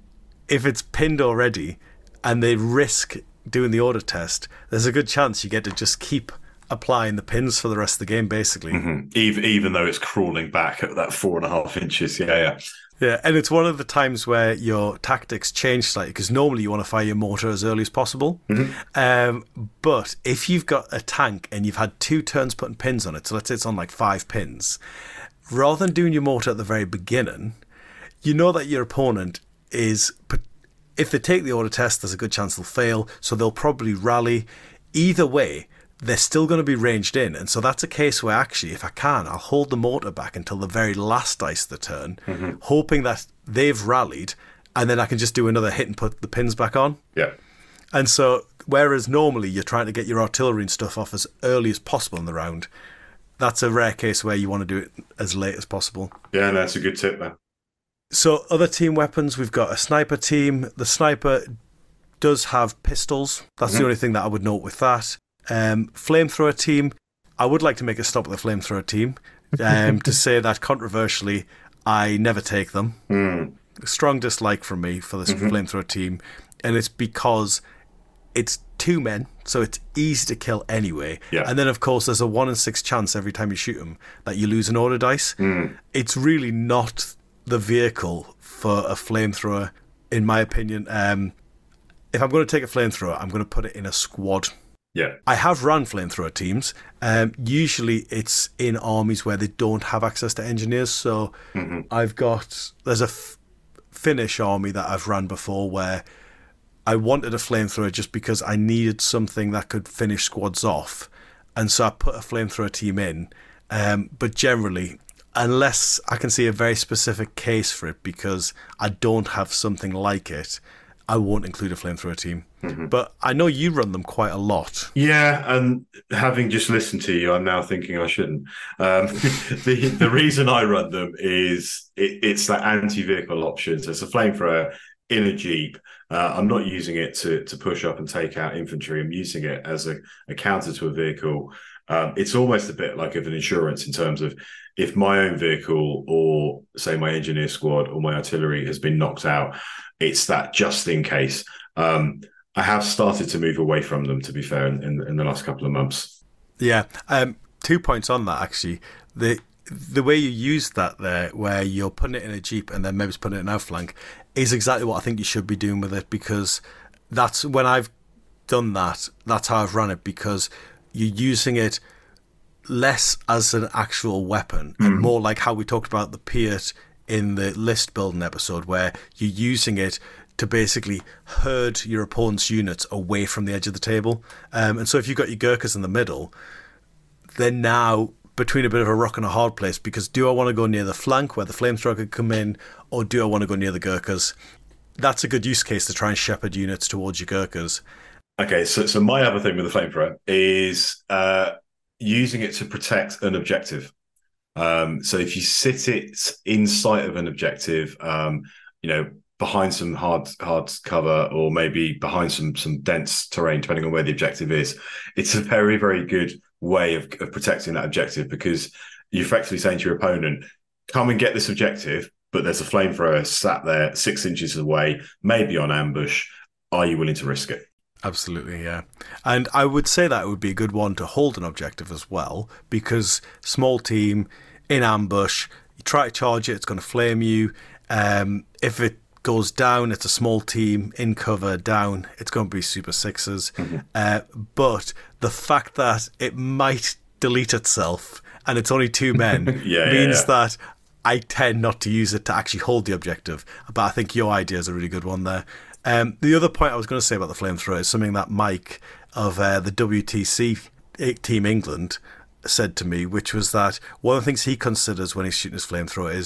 if it's pinned already and they risk doing the auto test, there's a good chance you get to just keep applying the pins for the rest of the game, basically. Mm-hmm. Even, even though it's crawling back at that four and a half inches. Yeah, yeah. Yeah, and it's one of the times where your tactics change slightly, because normally you want to fire your mortar as early as possible. Mm-hmm. Um, but if you've got a tank and you've had two turns putting pins on it, so let's say it's on like five pins, rather than doing your mortar at the very beginning, you know that your opponent is, if they take the auto test, there's a good chance they'll fail, so they'll probably rally. Either way, they're still going to be ranged in. And so that's a case where actually, if I can, I'll hold the mortar back until the very last dice of the turn, mm-hmm. hoping that they've rallied, and then I can just do another hit and put the pins back on. Yeah. And so, whereas normally you're trying to get your artillery and stuff off as early as possible in the round, that's a rare case where you want to do it as late as possible. Yeah, that's a good tip, man. So, other team weapons, we've got a sniper team. The sniper does have pistols. That's mm-hmm. the only thing that I would note with that. Um, flamethrower team, I would like to make a stop with the flamethrower team um, to say that controversially I never take them. Mm. Strong dislike from me for this mm-hmm. flamethrower team, and it's because it's two men, so it's easy to kill anyway. Yeah. And then of course there's a one in six chance every time you shoot them that you lose an auto dice. Mm. It's really not the vehicle for a flamethrower, in my opinion. Um, if I'm going to take a flamethrower, I'm going to put it in a squad. Yeah, I have run flamethrower teams. Um, usually it's in armies where they don't have access to engineers. So mm-hmm. I've got, there's a f- Finnish army that I've run before where I wanted a flamethrower just because I needed something that could finish squads off. And so I put a flamethrower team in. Um, but generally, unless I can see a very specific case for it because I don't have something like it, I won't include a flamethrower team. Mm-hmm. But I know you run them quite a lot. Yeah, and having just listened to you, I'm now thinking I shouldn't. Um, the the reason I run them is it, it's that anti-vehicle option. So it's a flamethrower in a Jeep. Uh, I'm not using it to to push up and take out infantry. I'm using it as a, a counter to a vehicle. Um, it's almost a bit like of an insurance in terms of if my own vehicle or, say, my engineer squad or my artillery has been knocked out, it's that just in case. Um, I have started to move away from them, to be fair, in, in, in the last couple of months. Yeah. Um, two points on that, actually. The the way you use that there, where you're putting it in a Jeep and then maybe putting it in outflank, is exactly what I think you should be doing with it, because that's when I've done that, that's how I've run it, because you're using it less as an actual weapon mm. and more like how we talked about the Piat in the list building episode, where you're using it to basically herd your opponent's units away from the edge of the table. Um, and so if you've got your Gurkhas in the middle, they're now between a bit of a rock and a hard place, because do I want to go near the flank where the flamethrower could come in, or do I want to go near the Gurkhas? That's a good use case to try and shepherd units towards your Gurkhas. Okay, so so my other thing with the flamethrower is uh, using it to protect an objective. Um, so if you sit it in sight of an objective, um, you know, behind some hard hard cover, or maybe behind some some dense terrain, depending on where the objective is, it's a very, very good way of, of protecting that objective, because you're effectively saying to your opponent, come and get this objective, but there's a flamethrower sat there six inches away, maybe on ambush. Are you willing to risk it? Absolutely, yeah. And I would say that it would be a good one to hold an objective as well, because small team, in ambush, you try to charge it, it's going to flame you. Um, if it goes down, it's a small team, in cover, down, it's going to be super sixes. Mm-hmm. Uh, but the fact that it might delete itself and it's only two men yeah, means yeah, yeah. that I tend not to use it to actually hold the objective. But I think your idea is a really good one there. Um, the other point I was going to say about the flamethrower is something that Mike of uh, the W T C Team England said to me, which was that one of the things he considers when he's shooting his flamethrower is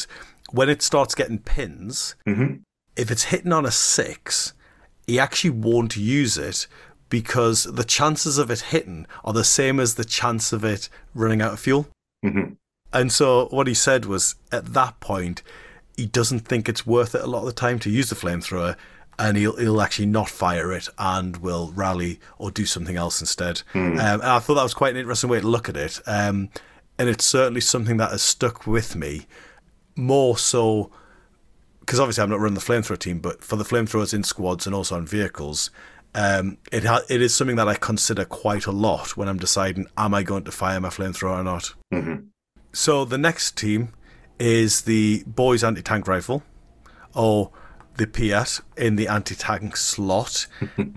when it starts getting pins, Mm-hmm. if it's hitting on a six, he actually won't use it because the chances of it hitting are the same as the chance of it running out of fuel. Mm-hmm. And so what he said was, at that point, he doesn't think it's worth it a lot of the time to use the flamethrower, and he'll he'll actually not fire it and will rally or do something else instead. Mm. Um, and I thought that was quite an interesting way to look at it. Um, and it's certainly something that has stuck with me more so, because obviously I'm not running the flamethrower team, but for the flamethrowers in squads and also on vehicles, um, it ha- it is something that I consider quite a lot when I'm deciding, am I going to fire my flamethrower or not? Mm-hmm. So the next team is the boys anti-tank rifle, or the P S in the anti-tank slot.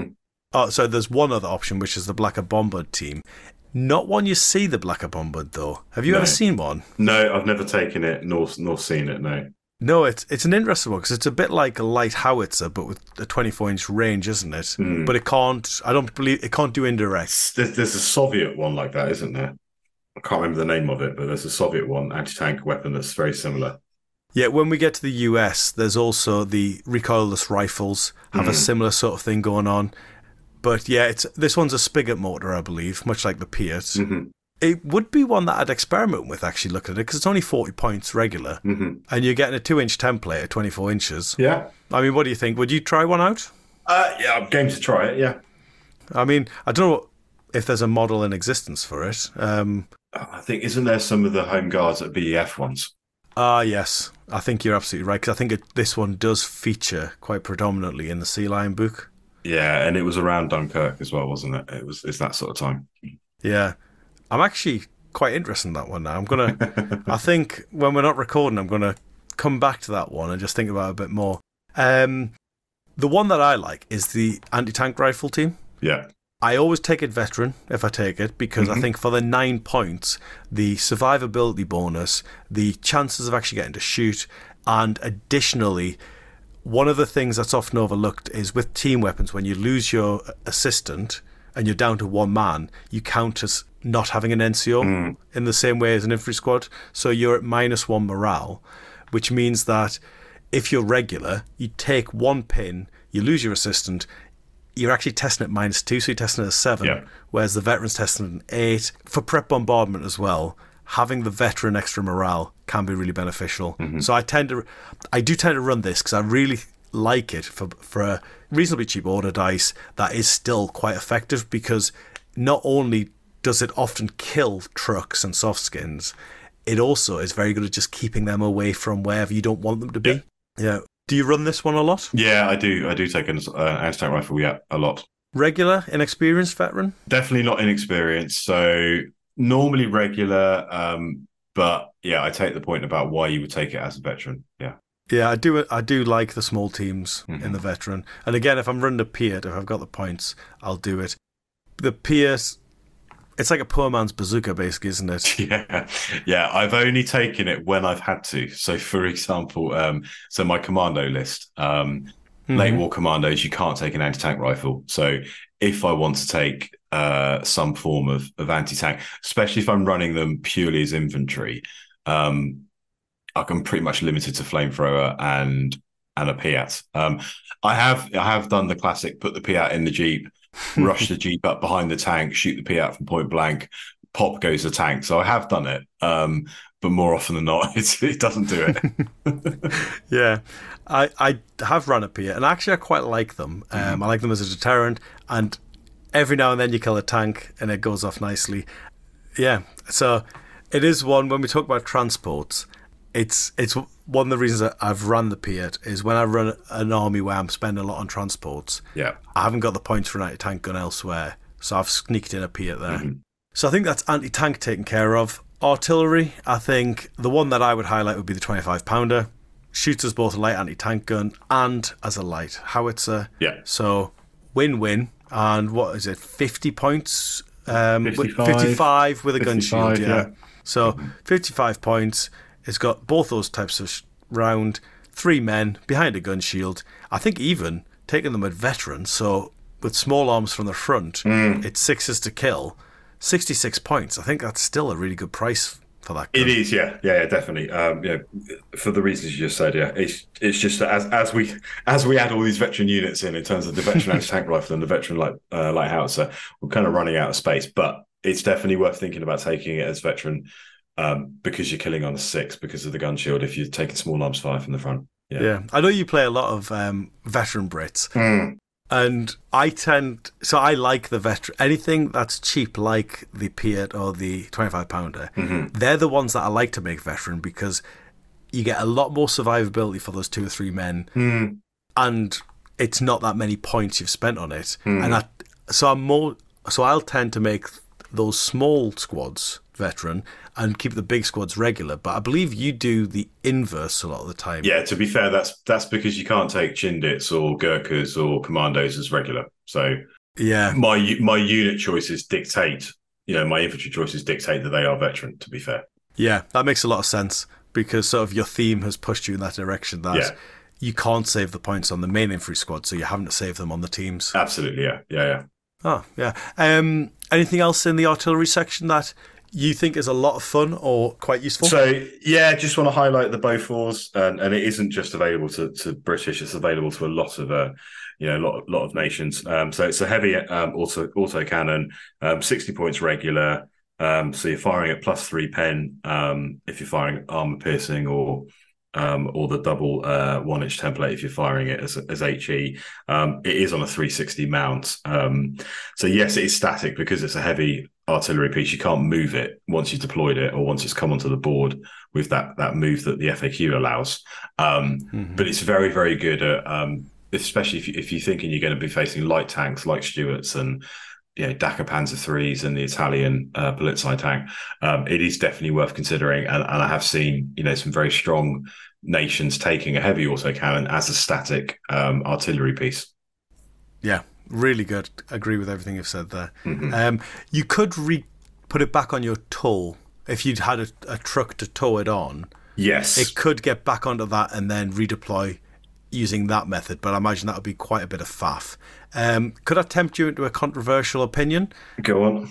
Oh, so there's one other option, which is the Blacker Bombard team. Not one you see the Blacker Bombard, though. Have you No. ever seen one? No, I've never taken it nor nor seen it. No. No, it's it's an interesting one because it's a bit like a light howitzer, but with a twenty-four inch range, isn't it? Mm. But it can't. I don't believe it can't do indirect. There's, there's a Soviet one like that, isn't there? I can't remember the name of it, but there's a Soviet one, anti-tank weapon that's very similar. Yeah, when we get to the U S, there's also the recoilless rifles have Mm. a similar sort of thing going on. But yeah, it's this one's a spigot motor, I believe, much like the Piat. Mm-hmm. It would be one that I'd experiment with, actually, looking at it, because it's only forty points regular, Mm-hmm. and you're getting a two inch template at twenty-four inches. Yeah. I mean, what do you think? Would you try one out? Uh, yeah, I'm game to try it, yeah. I mean, I don't know if there's a model in existence for it. Um, I think, isn't there some of the home guards at B E F ones? Ah, yes. I think you're absolutely right, because I think it, this one does feature quite predominantly in the Sea Lion book. Yeah, and it was around Dunkirk as well, wasn't it? It was. It's that sort of time. Yeah. I'm actually quite interested in that one now. I'm going to, I think when we're not recording, I'm going to come back to that one and just think about it a bit more. Um, the one that I like is the anti-tank rifle team. Yeah. I always take it veteran if I take it, because Mm-hmm. I think for the nine points, the survivability bonus, the chances of actually getting to shoot, and additionally, one of the things that's often overlooked is with team weapons, when you lose your assistant and you're down to one man, you count as not having an N C O Mm. in the same way as an infantry squad. So you're at minus one morale, which means that if you're regular, you take one pin, you lose your assistant, you're actually testing at minus two, so you're testing at a seven, Yeah. whereas the veteran's testing at an eight. For prep bombardment as well, having the veteran extra morale can be really beneficial. Mm-hmm. So I tend to, I do tend to run this because I really like it for for a reasonably cheap order dice that is still quite effective, because not only does it often kill trucks and soft skins, it also is very good at just keeping them away from wherever you don't want them to be. Yeah. Yeah. Do you run this one a lot? Yeah, I do. I do take an uh, anti-tank rifle. Yeah, a lot. Regular, inexperienced veteran? Definitely not inexperienced. So normally regular, um, but yeah, I take the point about why you would take it as a veteran. Yeah. Yeah, I do. I do like the small teams Mhm. in the veteran. And again, if I'm running a Piat, if I've got the points, I'll do it. The Piat, it's like a poor man's bazooka, basically, isn't it? Yeah, yeah. I've only taken it when I've had to. So, for example, um, so my commando list, um, Mhm. late war commandos, you can't take an anti-tank rifle. So, if I want to take uh, some form of, of anti-tank, especially if I'm running them purely as infantry, um, I'm pretty much limited to flamethrower and and a Piat. Um, I have I have done the classic: put the Piat in the Jeep, rush the Jeep up behind the tank, shoot the Piat from point blank, pop goes the tank. So I have done it, um, but more often than not, it's, it doesn't do it. Yeah, I, I have run a Piat, and actually I quite like them. Um, Mhm. I like them as a deterrent, and every now and then you kill a tank and it goes off nicely. Yeah, so it is one, when we talk about transports, it's it's one of the reasons that I've run the Piat is when I run an army where I'm spending a lot on transports, Yeah. I haven't got the points for an anti-tank gun elsewhere, so I've sneaked in a Piat there. Mhm. So I think that's anti-tank taken care of. Artillery, I think the one that I would highlight would be the twenty-five pounder. Shoots as both a light anti-tank gun and as a light howitzer. Yeah. So win-win. And what is it, fifty points? Um, with- fifty-five. fifty-five with a gun shield, fifty-five, yeah. yeah. So fifty-five points. It's got both those types of sh- round, three men behind a gun shield. I think even taking them at veteran, so with small arms from the front, Mm. it's sixes to kill. sixty-six points. I think that's still a really good price for that gun. It is, yeah, yeah, yeah, definitely. Um, yeah, for the reasons you just said, yeah, it's it's just that as as we as we add all these veteran units in, in terms of the veteran anti-tank rifle and the veteran light uh, light howitzer, we're kind of running out of space. But it's definitely worth thinking about taking it as veteran um, because you're killing on the six because of the gun shield. If you're taking small arms fire from the front, yeah, yeah. I know you play a lot of um, veteran Brits. Mm. And I tend, so I like the veteran, anything that's cheap like the P eight or the twenty-five pounder, mm-hmm. they're the ones that I like to make veteran because you get a lot more survivability for those two or three men mm. and it's not that many points you've spent on it. Mm. And I, so I'm more, so I'll tend to make those small squads veteran and keep the big squads regular. But I believe you do the inverse a lot of the time. Yeah, to be fair, that's that's because you can't take Chindits or Gurkhas or Commandos as regular. So yeah, my my unit choices dictate, you know, my infantry choices dictate that they are veteran, to be fair. Yeah, that makes a lot of sense because sort of your theme has pushed you in that direction that yeah. you can't save the points on the main infantry squad, so you're having to save them on the teams. Absolutely, yeah, yeah, yeah. Oh, yeah. Um, anything else in the artillery section that you think is a lot of fun or quite useful? So, yeah, just want to highlight the Bofors, and, and it isn't just available to, to British; it's available to a lot of, uh, you know, a lot, lot of nations. Um, so it's a heavy um, auto auto cannon, um, sixty points regular. Um, so you're firing at plus three pen um, if you're firing armor piercing, or um, or the double uh, one inch template if you're firing it as as HE. Um, it is on a three sixty mount. Um, so yes, it is static because it's a heavy artillery piece. You can't move it once you've deployed it or once it's come onto the board with that that move that the F A Q allows. Um, mm-hmm. But it's very, very good at, um, especially if, you, if you're thinking you're going to be facing light tanks like Stuarts and, you know, Dakar Panzer threes and the Italian uh, Polizei tank. Um, it is definitely worth considering. And, and I have seen, you know, some very strong nations taking a heavy autocannon as a static um, artillery piece. Yeah. Really good. Agree with everything you've said there. Mm-hmm. Um, you could re- put it back on your tow if you'd had a, a truck to tow it on. Yes. It could get back onto that and then redeploy using that method, but I imagine that would be quite a bit of faff. Um, could I tempt you into a controversial opinion? Go on.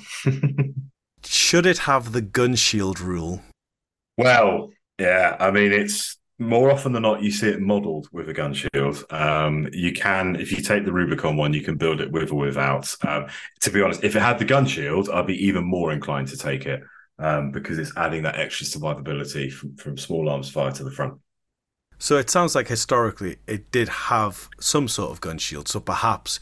Should it have the gun shield rule? Well, yeah. I mean, it's more often than not, you see it modelled with a gun shield. Um, you can, if you take the Rubicon one, you can build it with or without. Um, to be honest, if it had the gun shield, I'd be even more inclined to take it um, because it's adding that extra survivability from, from small arms fire to the front. So it sounds like historically it did have some sort of gun shield. So perhaps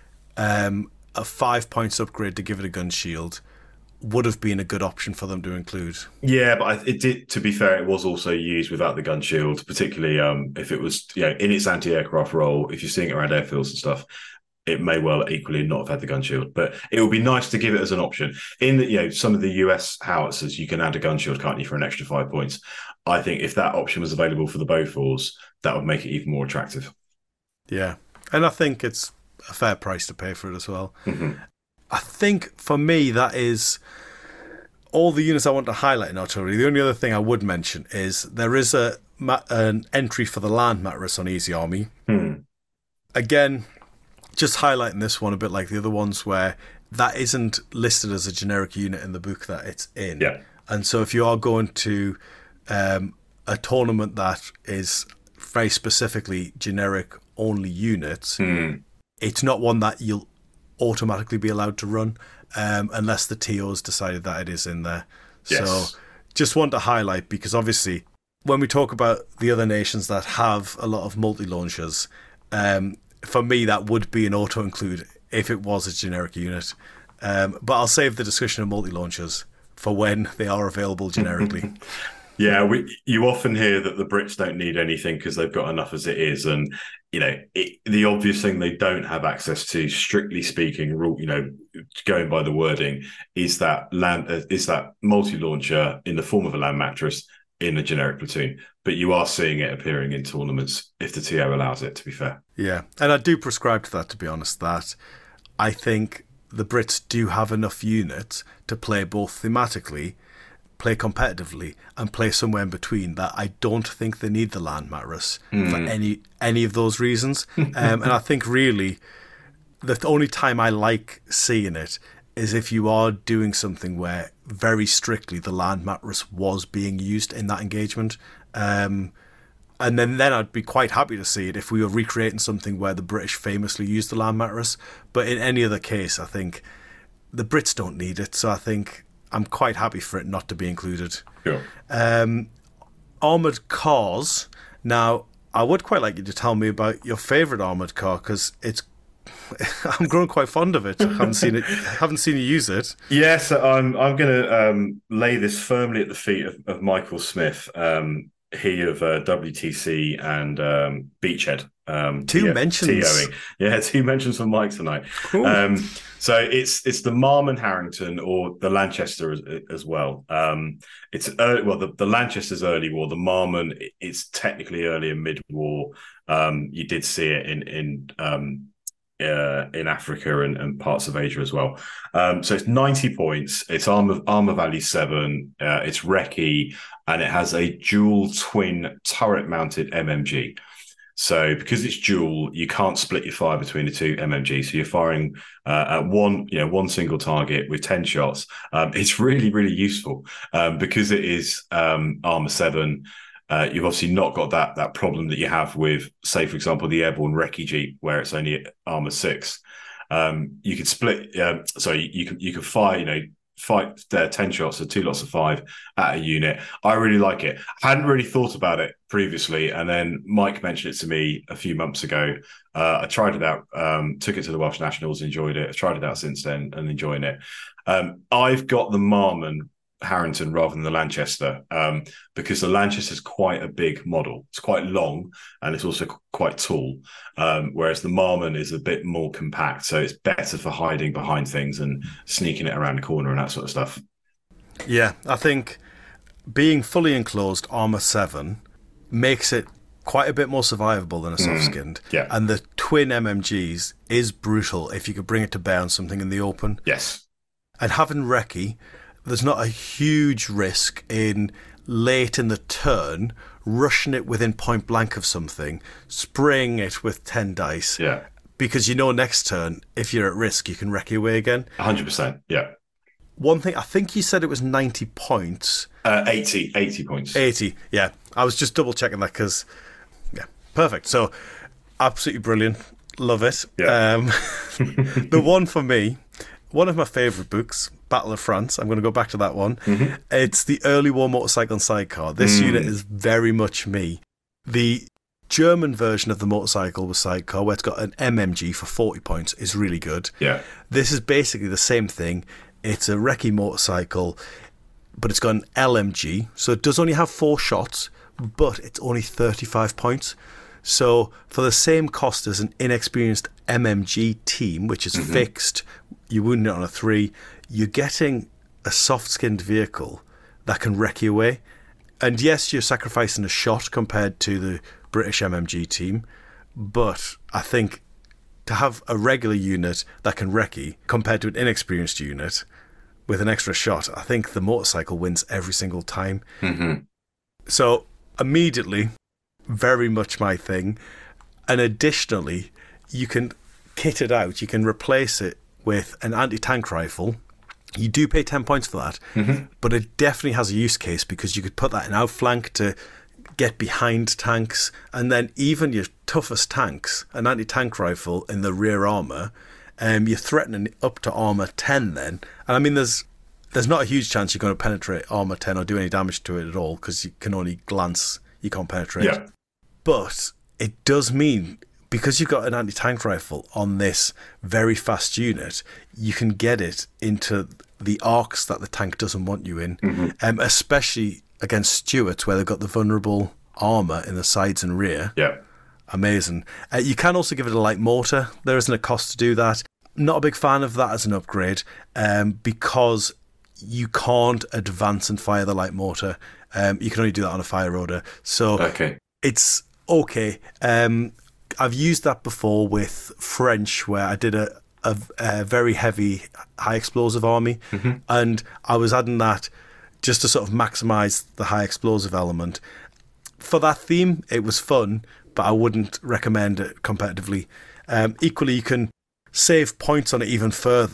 um, a five points upgrade to give it a gun shield would have been a good option for them to include. Yeah, but I, it did. To be fair, it was also used without the gun shield, particularly um, if it was, you know, in its anti-aircraft role. If you're seeing it around airfields and stuff, it may well equally not have had the gun shield. But it would be nice to give it as an option. In the, you know, some of the U S howitzers, you can add a gun shield, can't you, for an extra five points? I think if that option was available for the Bofors, that would make it even more attractive. Yeah, and I think it's a fair price to pay for it as well. Mm-hmm. I think for me that is all the units I want to highlight in artillery. The only other thing I would mention is there is a an entry for the Land Mattress on Easy Army. Hmm. Again, just highlighting this one a bit like the other ones where that isn't listed as a generic unit in the book that it's in. Yeah. And so if you are going to um, a tournament that is very specifically generic only units, hmm. it's not one that you'll automatically be allowed to run um, unless the T O's decided that it is in there. Yes. So just want to highlight, because obviously when we talk about the other nations that have a lot of multi-launchers, um, for me that would be an auto-include if it was a generic unit. Um, but I'll save the discussion of multi-launchers for when they are available generically. Yeah, we, you often hear that the Brits don't need anything because they've got enough as it is. And, you know, it, the obvious thing they don't have access to, strictly speaking, rule, you know, going by the wording, is that land uh, is that multi-launcher in the form of a land mattress in a generic platoon. But you are seeing it appearing in tournaments if the T O allows it, to be fair. Yeah, and I do prescribe to that, to be honest, that I think the Brits do have enough units to play both thematically, play competitively, and play somewhere in between, that I don't think they need the Land Mattress mm. for any any of those reasons. um, and I think really the only time I like seeing it is if you are doing something where very strictly the land mattress was being used in that engagement. Um, and then, then I'd be quite happy to see it if we were recreating something where the British famously used the land mattress. But in any other case, I think the Brits don't need it. So I think I'm quite happy for it not to be included. Sure. Um, armoured cars. Now, I would quite like you to tell me about your favourite armoured car, because it's I'm growing quite fond of it. I haven't seen it. Haven't seen you use it. Yes, I'm. I'm going to um, lay this firmly at the feet of, of Michael Smith, um, he of uh, W T C and um, Beachhead. Um, two T- mentions. T-O-ing. Yeah, two mentions from Mike tonight. Um, so it's it's the Marmon Harrington or the Lanchester as, as well. Um, it's early, well, the, the Lanchester's early war. The Marmon, it's technically earlier mid-war. Um, you did see it in in. Um, Uh, in Africa and, and parts of Asia as well. Um, so it's ninety points. It's armor armor value seven. Uh, it's recce, and it has a dual twin turret mounted M M G. So because it's dual, you can't split your fire between the two M M Gs. So you're firing uh, at one, you know, one single target with ten shots. Um, it's really, really useful um, because it is um, armor seven. Uh, you've obviously not got that that problem that you have with, say, for example, the airborne recce Jeep, where it's only armor six. Um, you could split, um, so you, you can you can fire, you know, fight uh, ten shots or two lots of five at a unit. I really like it. I hadn't really thought about it previously, and then Mike mentioned it to me a few months ago. Uh, I tried it out, um, took it to the Welsh Nationals, enjoyed it. I've tried it out since then and enjoying it. Um, I've got the Marmon Harrington rather than the Lanchester, um, because the Lanchester is quite a big model. It's quite long and it's also quite tall, um, whereas the Marmon is a bit more compact, so it's better for hiding behind things and sneaking it around the corner and that sort of stuff. Yeah, I think being fully enclosed armor seven makes it quite a bit more survivable than a soft-skinned. Mm, yeah. And the twin M M Gs is brutal if you could bring it to bear on something in the open. Yes. And having recce, there's not a huge risk in late in the turn rushing it within point blank of something, spraying it with ten dice. Yeah. Because you know next turn, if you're at risk, you can recce away again. one hundred percent, yeah. One thing, I think you said it was ninety points. Uh, eighty, eighty points. eighty, yeah. I was just double checking that because, yeah, perfect. So, absolutely brilliant. Love it. Yeah. Um, the one for me, one of my favourite books, Battle of France. I'm going to go back to that one. Mm-hmm. It's the early war motorcycle and sidecar. This Mm. unit is very much me. The German version of the motorcycle with sidecar, where it's got an M M G for forty points, is really good. Yeah. This is basically the same thing. It's a recce motorcycle, but it's got an L M G, so it does only have four shots, but it's only thirty-five points. So for the same cost as an inexperienced M M G team, which is mm-hmm. fixed, you wound it on a three, you're getting a soft-skinned vehicle that can wreck you away. And yes, you're sacrificing a shot compared to the British M M G team, but I think to have a regular unit that can recce compared to an inexperienced unit with an extra shot, I think the motorcycle wins every single time. Mm-hmm. So immediately, very much my thing. And additionally, you can kit it out. You can replace it with an anti-tank rifle. You do pay ten points for that, mm-hmm. but it definitely has a use case because you could put that in outflank to get behind tanks, and then even your toughest tanks, an anti-tank rifle in the rear armour, um, you're threatening up to armour ten then. And I mean, there's there's not a huge chance you're going to penetrate armour ten or do any damage to it at all because you can only glance, you can't penetrate. Yeah. But it does mean, because you've got an anti-tank rifle on this very fast unit, you can get it into the arcs that the tank doesn't want you in, mm-hmm. um, especially against Stuarts, where they've got the vulnerable armour in the sides and rear. Yeah. Amazing. Uh, you can also give it a light mortar. There isn't a cost to do that. Not a big fan of that as an upgrade, um, because you can't advance and fire the light mortar. Um, you can only do that on a fire rotor. So okay. It's okay. Um, I've used that before with French, where I did a, a, a very heavy high explosive army, mm-hmm. and I was adding that just to sort of maximise the high explosive element. For that theme, it was fun, but I wouldn't recommend it competitively. Um, equally, you can save points on it even further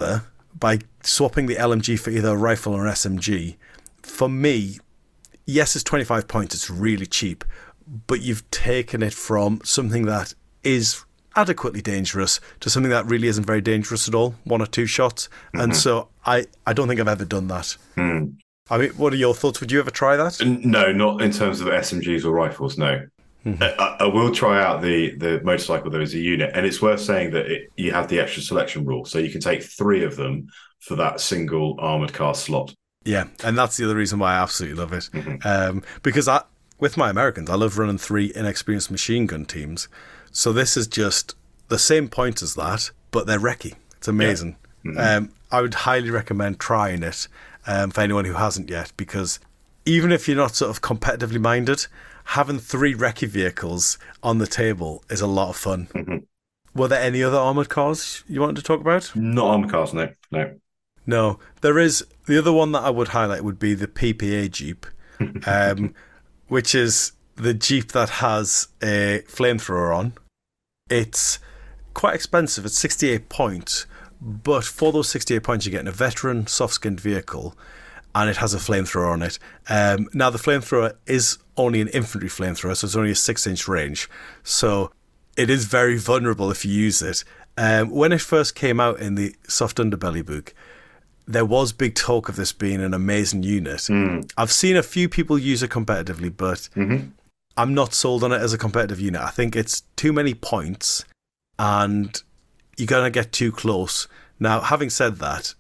by swapping the L M G for either a rifle or an S M G, for me, yes, it's twenty-five points, it's really cheap, but you've taken it from something that is adequately dangerous to something that really isn't very dangerous at all, one or two shots. Mm-hmm. And so I, I don't think I've ever done that. Mm. I mean, what are your thoughts? Would you ever try that? No, not in terms of S M Gs or rifles, no. Mm-hmm. I, I will try out the, the motorcycle though as a unit, and it's worth saying that it, you have the extra selection rule, so you can take three of them for that single armoured car slot. Yeah, and that's the other reason why I absolutely love it. Mm-hmm. Um, because I, with my Americans, I love running three inexperienced machine gun teams. So this is just the same points as that, but they're recce. It's amazing. Yeah. Mm-hmm. Um, I would highly recommend trying it um, for anyone who hasn't yet, because even if you're not sort of competitively minded, having three recce vehicles on the table is a lot of fun. Mm-hmm. Were there any other armoured cars you wanted to talk about? Not armoured cars, no. No. No. There is... The other one that I would highlight would be the P P A Jeep, um, which is the Jeep that has a flamethrower on. It's quite expensive. It's sixty-eight points, but for those sixty-eight points, you're getting a veteran soft-skinned vehicle, and it has a flamethrower on it. Um, now, the flamethrower is only an infantry flamethrower, so it's only a six-inch range. So it is very vulnerable if you use it. Um, when it first came out in the Soft Underbelly book, there was big talk of this being an amazing unit. Mm. I've seen a few people use it competitively, but mm-hmm. I'm not sold on it as a competitive unit. I think it's too many points, and you're going to get too close. Now, having said that,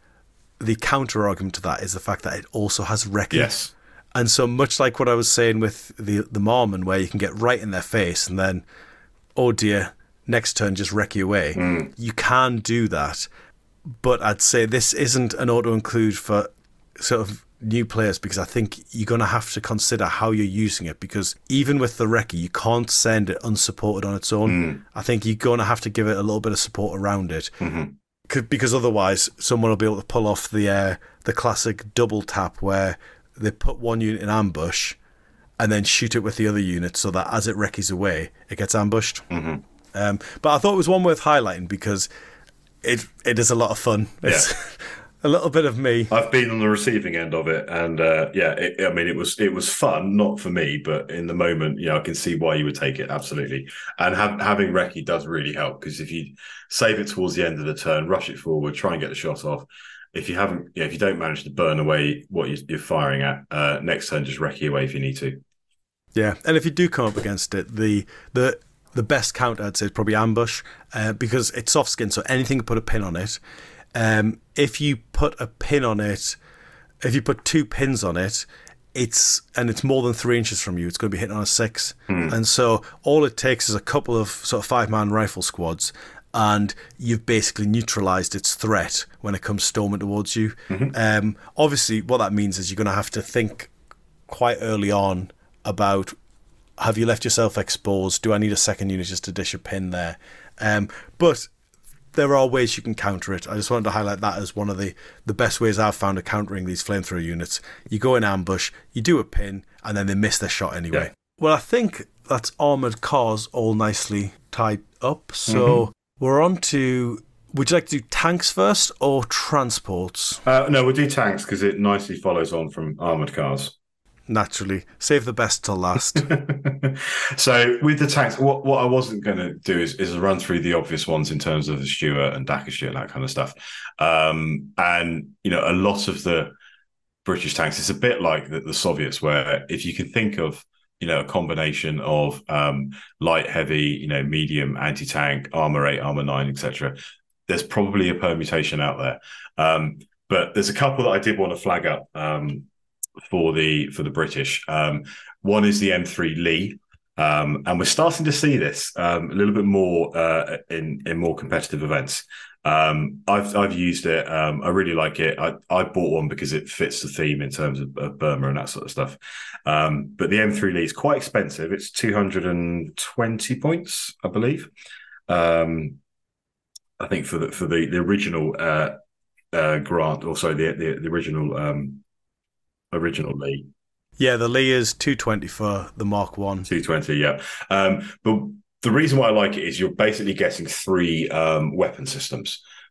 the counter argument to that is the fact that it also has recce. Yes. And so much like what I was saying with the the Marmon, where you can get right in their face and then, oh dear, next turn just recce away. Mm. You can do that. But I'd say this isn't an auto-include for sort of new players, because I think you're going to have to consider how you're using it, because even with the recce, you can't send it unsupported on its own. Mm. I think you're going to have to give it a little bit of support around it. Mm-hmm. Because otherwise someone will be able to pull off the uh, the classic double tap where they put one unit in ambush and then shoot it with the other unit so that as it recces away, it gets ambushed. Mm-hmm. Um, but I thought it was one worth highlighting because it it is a lot of fun. It's yeah. a little bit of me. I've been on the receiving end of it, and uh, yeah, it, I mean, it was it was fun, not for me, but in the moment, you know, I can see why you would take it, absolutely. And have, having recce does really help, because if you save it towards the end of the turn, rush it forward, try and get the shot off. If you haven't, you know, if you don't manage to burn away what you're firing at, uh, next turn just recce away if you need to. Yeah, and if you do come up against it, the the the best counter I'd say is probably ambush, uh, because it's soft skin, so anything can put a pin on it. Um, if you put a pin on it, if you put two pins on it, it's and it's more than three inches from you, it's going to be hitting on a six. Mm. And so all it takes is a couple of sort of five-man rifle squads, and you've basically neutralised its threat when it comes storming towards you. Mm-hmm. Um, obviously, what that means is you're going to have to think quite early on about, have you left yourself exposed? Do I need a second unit just to dish a pin there? Um, but there are ways you can counter it. I just wanted to highlight that as one of the, the best ways I've found of countering these flamethrower units. You go in ambush, you do a pin, and then they miss their shot anyway. Yeah. Well, I think that's armoured cars all nicely tied up. So mm-hmm. we're on to... Would you like to do tanks first or transports? Uh, no, we'll do tanks because it nicely follows on from armoured cars. Naturally. Save the best till last. So with the tanks, what, what I wasn't going to do is, is run through the obvious ones in terms of the Stuart and Dakar Stuart and that kind of stuff. Um, and, you know, a lot of the British tanks, it's a bit like the, the Soviets, where if you can think of, you know, a combination of um, light, heavy, you know, medium, anti-tank, armor eight, armor nine, et cetera, there's probably a permutation out there. Um, but there's a couple that I did want to flag up um, for the for the British. Um, one is the M three Lee, um, and we're starting to see this um, a little bit more uh, in in more competitive events. Um, I've I've used it. Um, I really like it. I, I bought one because it fits the theme in terms of, of Burma and that sort of stuff. Um, but the M three Lee is quite expensive. It's two hundred twenty points, I believe. Um, I think for the for the the original uh, uh, Grant, or sorry, the the, the original um, original Lee. Yeah, the Lee is two twenty for the Mark One. two twenty, yeah. Um, but the reason why I like it is you're basically getting three um, weapon systems.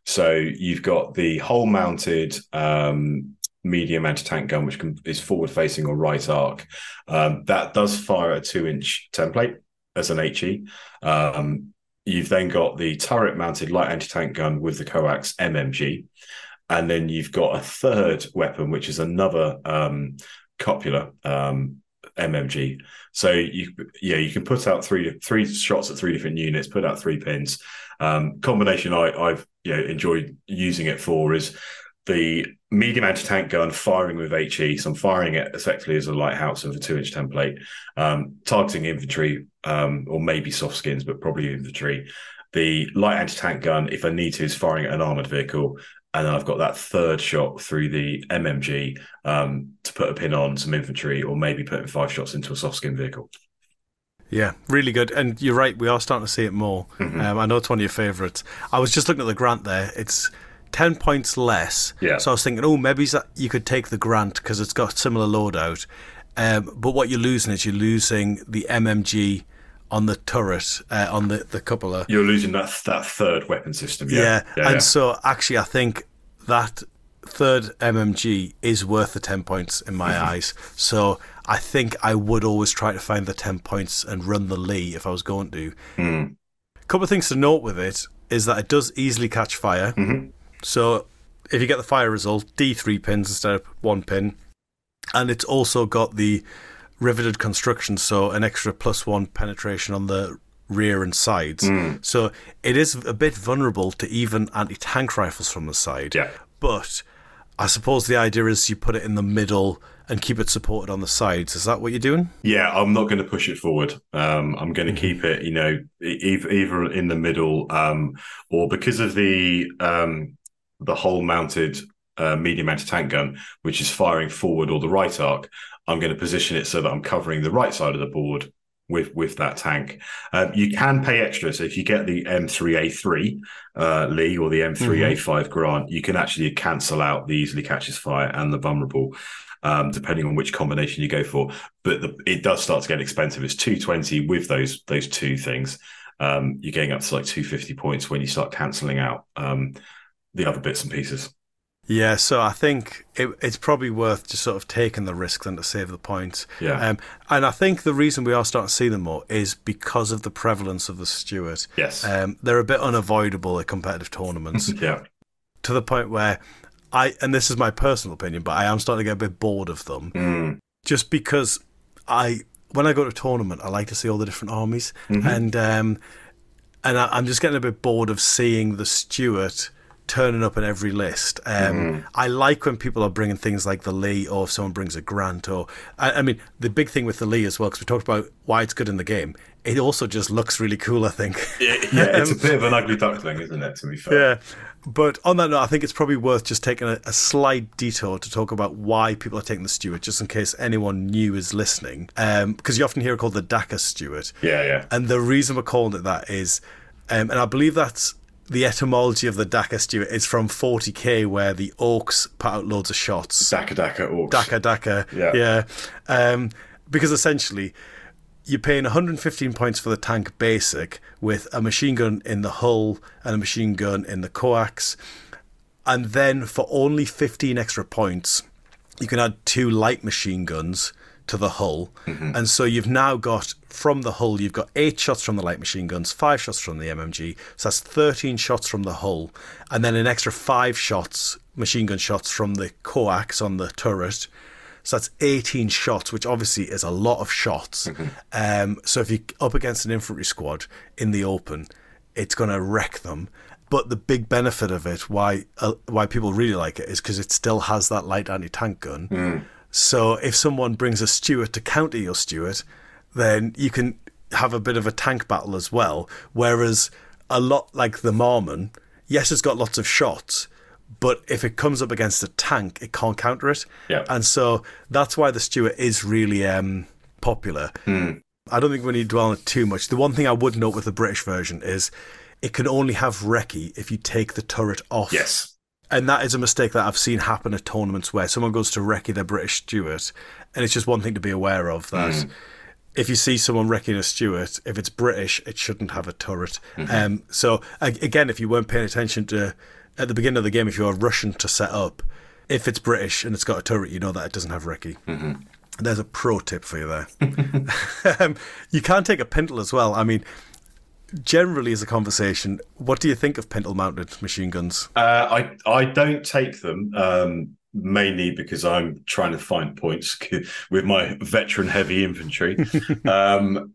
So you've got the hull-mounted um, medium anti-tank gun, which can, is forward-facing or right arc. Um, that does fire a two-inch template as an H E. Um, you've then got the turret-mounted light anti-tank gun with the coax M M G. And then you've got a third weapon, which is another um, copula um, M M G. So you yeah you can put out three three shots at three different units, put out three pins. Um, combination I, I've you know enjoyed using it for is the medium anti-tank gun firing with H E. So I'm firing it effectively as a lighthouse of a two-inch template, um, targeting infantry um, or maybe soft skins, but probably infantry. The light anti-tank gun, if I need to, is firing at an armored vehicle. And then I've got that third shot through the M M G um, to put a pin on some infantry or maybe putting five shots into a soft skin vehicle. Yeah, really good. And you're right, we are starting to see it more. Mm-hmm. Um, I know it's one of your favourites. I was just looking at the Grant there. It's ten points less. Yeah. So I was thinking, oh, maybe you could take the Grant because it's got similar loadout. Um, but what you're losing is you're losing the M M G on the turret, uh, on the, the cupola. You're losing that that third weapon system. Yeah. Yeah, yeah and yeah. so actually I think that third M M G is worth the ten points in my mm-hmm. eyes. So I think I would always try to find the ten points and run the Lee if I was going to. Mm. A couple of things to note with it is that it does easily catch fire. Mm-hmm. So if you get the fire result, D three pins instead of one pin. And it's also got the riveted construction, so an extra plus one penetration on the rear and sides. Mm. So it is a bit vulnerable to even anti-tank rifles from the side. Yeah. But I suppose the idea is you put it in the middle and keep it supported on the sides. Is that what you're doing? Yeah, I'm not going to push it forward. Um, I'm going to mm-hmm. keep it, you know, either, either in the middle um, or because of the um, the hull-mounted uh, medium anti-tank gun, which is firing forward or the right arc, I'm going to position it so that I'm covering the right side of the board with with that tank. Um, you can pay extra. So if you get the M three A three uh, Lee or the M three A five mm-hmm. Grant, you can actually cancel out the easily catches fire and the vulnerable, um, depending on which combination you go for. But the, it does start to get expensive. It's two twenty with those those two things. Um, you're getting up to like two fifty points when you start cancelling out um, the other bits and pieces. Yeah, so I think it, it's probably worth just sort of taking the risk then to save the points. Yeah. Um, and I think the reason we are starting to see them more is because of the prevalence of the Stuart. Yes. Um, they're a bit unavoidable at competitive tournaments. Yeah. To the point where I, and this is my personal opinion, but I am starting to get a bit bored of them. Mm. Just because I, when I go to a tournament, I like to see all the different armies. Mm-hmm. And, um, and I, I'm just getting a bit bored of seeing the Stuart turning up in every list. Um, mm. I like when people are bringing things like the Lee, or if someone brings a Grant, or I, I mean the big thing with the Lee as well, because we talked about why it's good in the game. It also just looks really cool, I think. Yeah, yeah it's a bit of an ugly duckling, isn't it? To be fair. Yeah, but on that note, I think it's probably worth just taking a, a slight detour to talk about why people are taking the Stuart, just in case anyone new is listening. Because um, you often hear it called the Dakar Stuart. Yeah, yeah. And the reason we're calling it that is, um, and I believe that's the etymology of the Dakar Stuart is from forty K, where the orcs put out loads of shots. Dakar Dakar orcs. Dakar Dakar, yeah. yeah. Um, because essentially, you're paying one hundred fifteen points for the tank basic with a machine gun in the hull and a machine gun in the coax. And then for only fifteen extra points, you can add two light machine guns to the hull. Mm-hmm. And so you've now got, from the hull, you've got eight shots from the light machine guns, five shots from the M M G. So that's thirteen shots from the hull. And then an extra five shots, machine gun shots from the coax on the turret. So that's eighteen shots, which obviously is a lot of shots. Mm-hmm. Um, so if you're up against an infantry squad in the open, it's going to wreck them. But the big benefit of it, why uh, why people really like it, is because it still has that light anti-tank gun. Mm. So if someone brings a Stuart to counter your Stuart, then you can have a bit of a tank battle as well. Whereas a lot like the Marmon, yes, it's got lots of shots, but if it comes up against a tank, it can't counter it. Yeah. And so that's why the Stuart is really um, popular. Mm. I don't think we need to dwell on it too much. The one thing I would note with the British version is it can only have recce if you take the turret off. Yes. And that is a mistake that I've seen happen at tournaments where someone goes to recce their British Stuart, and it's just one thing to be aware of, that mm. if you see someone wrecking a Stuart, if it's British, it shouldn't have a turret. Mm-hmm. Um, so, again, if you weren't paying attention to at the beginning of the game, if you're rushing to set up, if it's British and it's got a turret, you know that it doesn't have recce. Mm-hmm. There's a pro tip for you there. um, you can take a pintle as well. I mean, generally as a conversation, what do you think of pintle-mounted machine guns? Uh, I I don't take them. Um, mainly because I'm trying to find points with my veteran heavy infantry. um,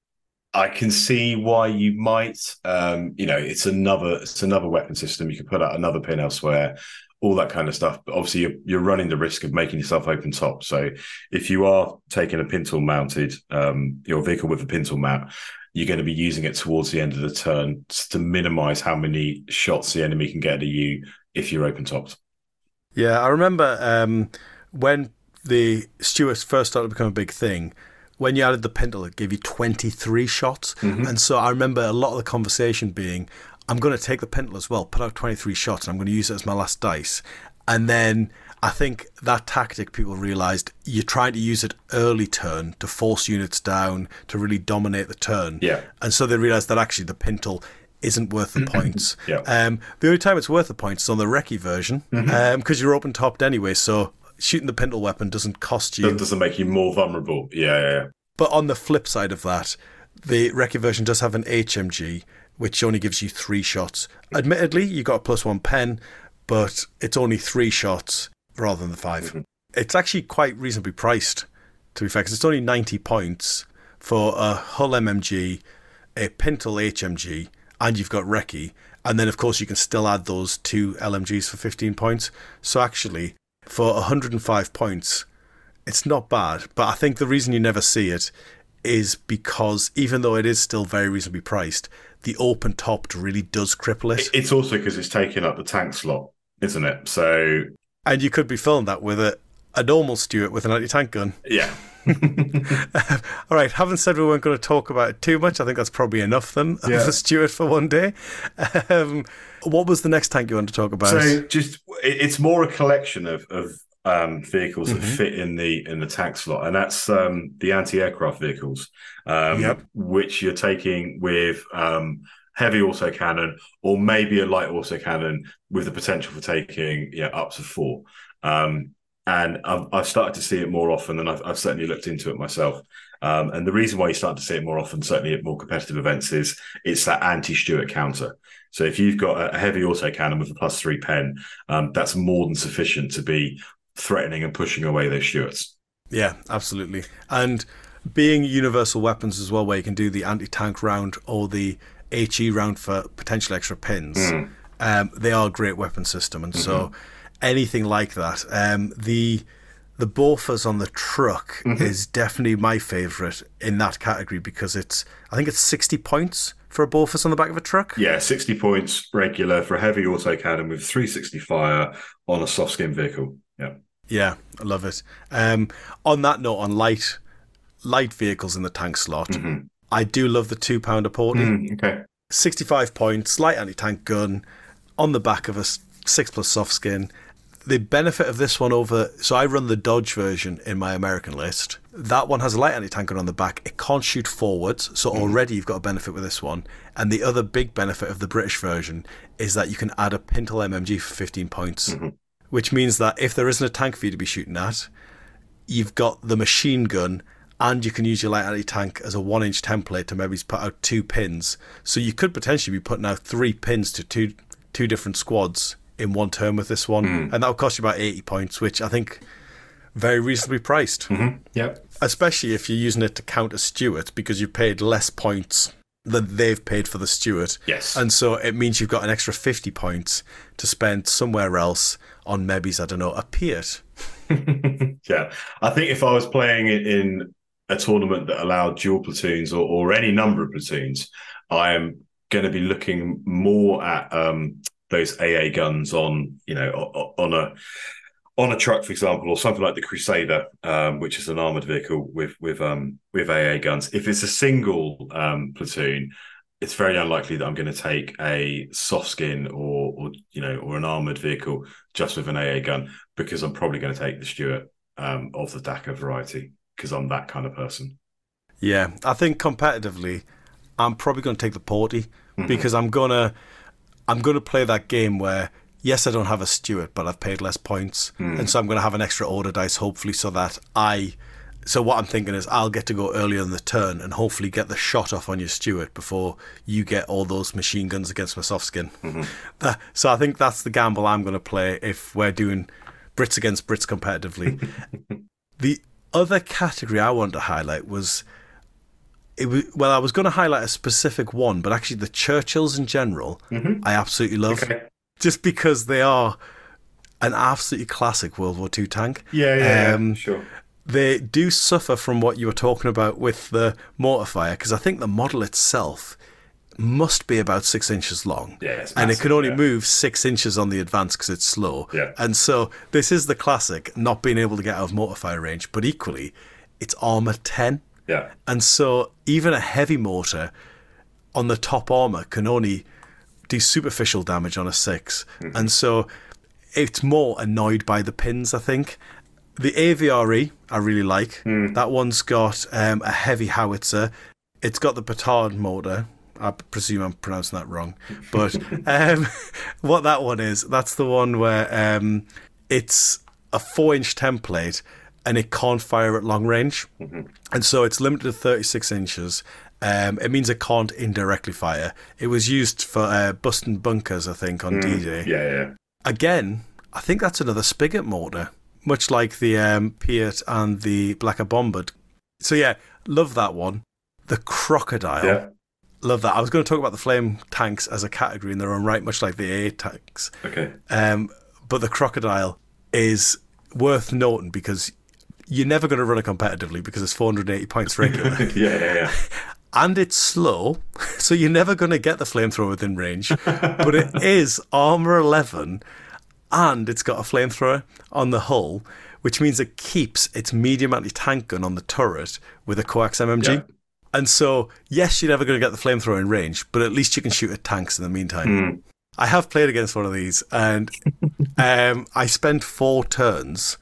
I can see why you might. Um, you know, it's another it's another weapon system. You can put out another pin elsewhere, all that kind of stuff. But obviously, you're, you're running the risk of making yourself open top. So if you are taking a pintle mounted, um, your vehicle with a pintle mount, you're going to be using it towards the end of the turn to minimise how many shots the enemy can get at you if you're open topped. Yeah, I remember um, when the Stuarts first started to become a big thing, when you added the pintle, it gave you twenty-three shots. Mm-hmm. And so I remember a lot of the conversation being, I'm going to take the pintle as well, put out twenty-three shots, and I'm going to use it as my last dice. And then I think that tactic, people realised, you're trying to use it early turn to force units down, to really dominate the turn. Yeah. And so they realised that actually the pintle isn't worth the points. Yeah. Um, the only time it's worth the points is on the recce version, because mm-hmm. um, you're open topped anyway, so shooting the pintle weapon doesn't cost you. That doesn't make you more vulnerable. Yeah, yeah, yeah. But on the flip side of that, the recce version does have an H M G, which only gives you three shots. Admittedly, you got a plus one pen, but it's only three shots rather than the five. Mm-hmm. It's actually quite reasonably priced, to be fair, because it's only ninety points for a Hull M M G, a Pintle H M G, and you've got recce. And then, of course, you can still add those two L M Gs for fifteen points. So actually, for one hundred five points, it's not bad. But I think the reason you never see it is because even though it is still very reasonably priced, the open topped really does cripple it. It's also because it's taking up the tank slot, isn't it? So, and you could be filling that with a, a normal Stuart with an anti-tank gun. Yeah. All right, having said we weren't going to talk about it too much, I think that's probably enough then yeah. of the Stuart for one day. Um, what was the next tank you want to talk about? So just it's more a collection of, of um, vehicles mm-hmm. that fit in the in the tank slot, and that's um, the anti-aircraft vehicles, um, yep. which you're taking with um, heavy autocannon or maybe a light autocannon with the potential for taking yeah, up to four. Um, And I've, I've started to see it more often, and I've, I've certainly looked into it myself. Um, and the reason why you start to see it more often, certainly at more competitive events, is it's that anti-Stuart counter. So if you've got a heavy autocannon with a plus three pen, um, that's more than sufficient to be threatening and pushing away those Stuarts. Yeah, absolutely. And being universal weapons as well, where you can do the anti-tank round or the H E round for potential extra pins, mm. um, they are a great weapon system. And mm-hmm. so anything like that. Um, the the Bofors on the truck mm-hmm. is definitely my favourite in that category because it's I think it's sixty points for a Bofors on the back of a truck. Yeah, sixty points regular for a heavy autocannon with three sixty fire on a soft skin vehicle. Yeah, yeah, I love it. Um, on that note, on light light vehicles in the tank slot, mm-hmm. I do love the two pounder Porty. Mm, okay, sixty-five points, light anti-tank gun on the back of a six plus soft skin. The benefit of this one over... So I run the Dodge version in my American list. That one has a light anti-tank gun on the back. It can't shoot forwards, so mm. already you've got a benefit with this one. And the other big benefit of the British version is that you can add a Pintle M M G for fifteen points, mm-hmm. which means that if there isn't a tank for you to be shooting at, you've got the machine gun and you can use your light anti-tank as a one-inch template to maybe put out two pins. So you could potentially be putting out three pins to two two different squads in one turn with this one, mm. and that would cost you about eighty points, which I think very reasonably priced. Mm-hmm. Yep. Especially if you're using it to counter Stuart, because you've paid less points than they've paid for the Stuart. Yes. And so it means you've got an extra fifty points to spend somewhere else on maybe, I don't know, a Piat. Yeah. I think if I was playing it in a tournament that allowed dual platoons or, or any number of platoons, I am going to be looking more at um, those A A guns on, you know, on a on a truck, for example, or something like the Crusader, um, which is an armored vehicle with with um, with A A guns. If it's a single um, platoon, it's very unlikely that I'm going to take a soft skin or, or you know, or an armored vehicle just with an A A gun, because I'm probably going to take the Stuart um, of the D A C A variety because I'm that kind of person. Yeah, I think competitively, I'm probably going to take the Porty mm-hmm. because I'm gonna. I'm going to play that game where yes, I don't have a Stuart, but I've paid less points. Mm. And so I'm going to have an extra order dice, hopefully, so that I... So what I'm thinking is I'll get to go earlier in the turn and hopefully get the shot off on your Stuart before you get all those machine guns against my soft skin. Mm-hmm. Uh, so I think that's the gamble I'm going to play if we're doing Brits against Brits competitively. The other category I wanted to highlight was... It was, well, I was going to highlight a specific one, but actually the Churchills in general, mm-hmm. I absolutely love. Okay. Just because they are an absolutely classic World War Two tank. Yeah, yeah, um, yeah, sure. They do suffer from what you were talking about with the mortar fire, because I think the model itself must be about six inches long. Yeah, it's and massive, it can only yeah. move six inches on the advance because it's slow. Yeah. And so this is the classic, not being able to get out of mortar fire range, but equally, it's armor ten. Yeah. And so even a heavy mortar on the top armor can only do superficial damage on a six. Mm-hmm. And so it's more annoyed by the pins, I think. The A V R E, I really like. Mm. That one's got um, a heavy howitzer. It's got the petard mortar. I presume I'm pronouncing that wrong. But um, what that one is, that's the one where um, it's a four-inch template and it can't fire at long range. Mm-hmm. And so it's limited to thirty-six inches. Um, it means it can't indirectly fire. It was used for uh, busting bunkers, I think, on Mm. D-Day. Yeah, yeah. Again, I think that's another spigot mortar, much like the um, Piat and the Blacker Bombard. So yeah, love that one. The Crocodile. Yeah. Love that. I was going to talk about the flame tanks as a category in their own right, much like the A tanks. Okay. Um, but the Crocodile is worth noting because you're never going to run it competitively because it's four hundred eighty points regular. yeah, yeah, yeah. And it's slow, so you're never going to get the flamethrower within range. But it is armor eleven, and it's got a flamethrower on the hull, which means it keeps its medium anti-tank gun on the turret with a coax M M G. Yeah. And so, yes, you're never going to get the flamethrower in range, but at least you can shoot at tanks in the meantime. Mm. I have played against one of these, and um, I spent four turns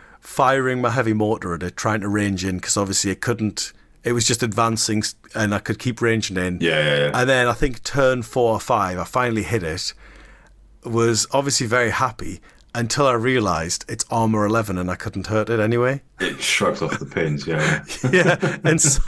firing my heavy mortar at it, trying to range in, because obviously it couldn't... It was just advancing, and I could keep ranging in. Yeah, yeah, yeah. And then I think turn four or five, I finally hit it. Was obviously very happy until I realised it's armour eleven and I couldn't hurt it anyway. It shrugs off the pins, yeah. Yeah, and so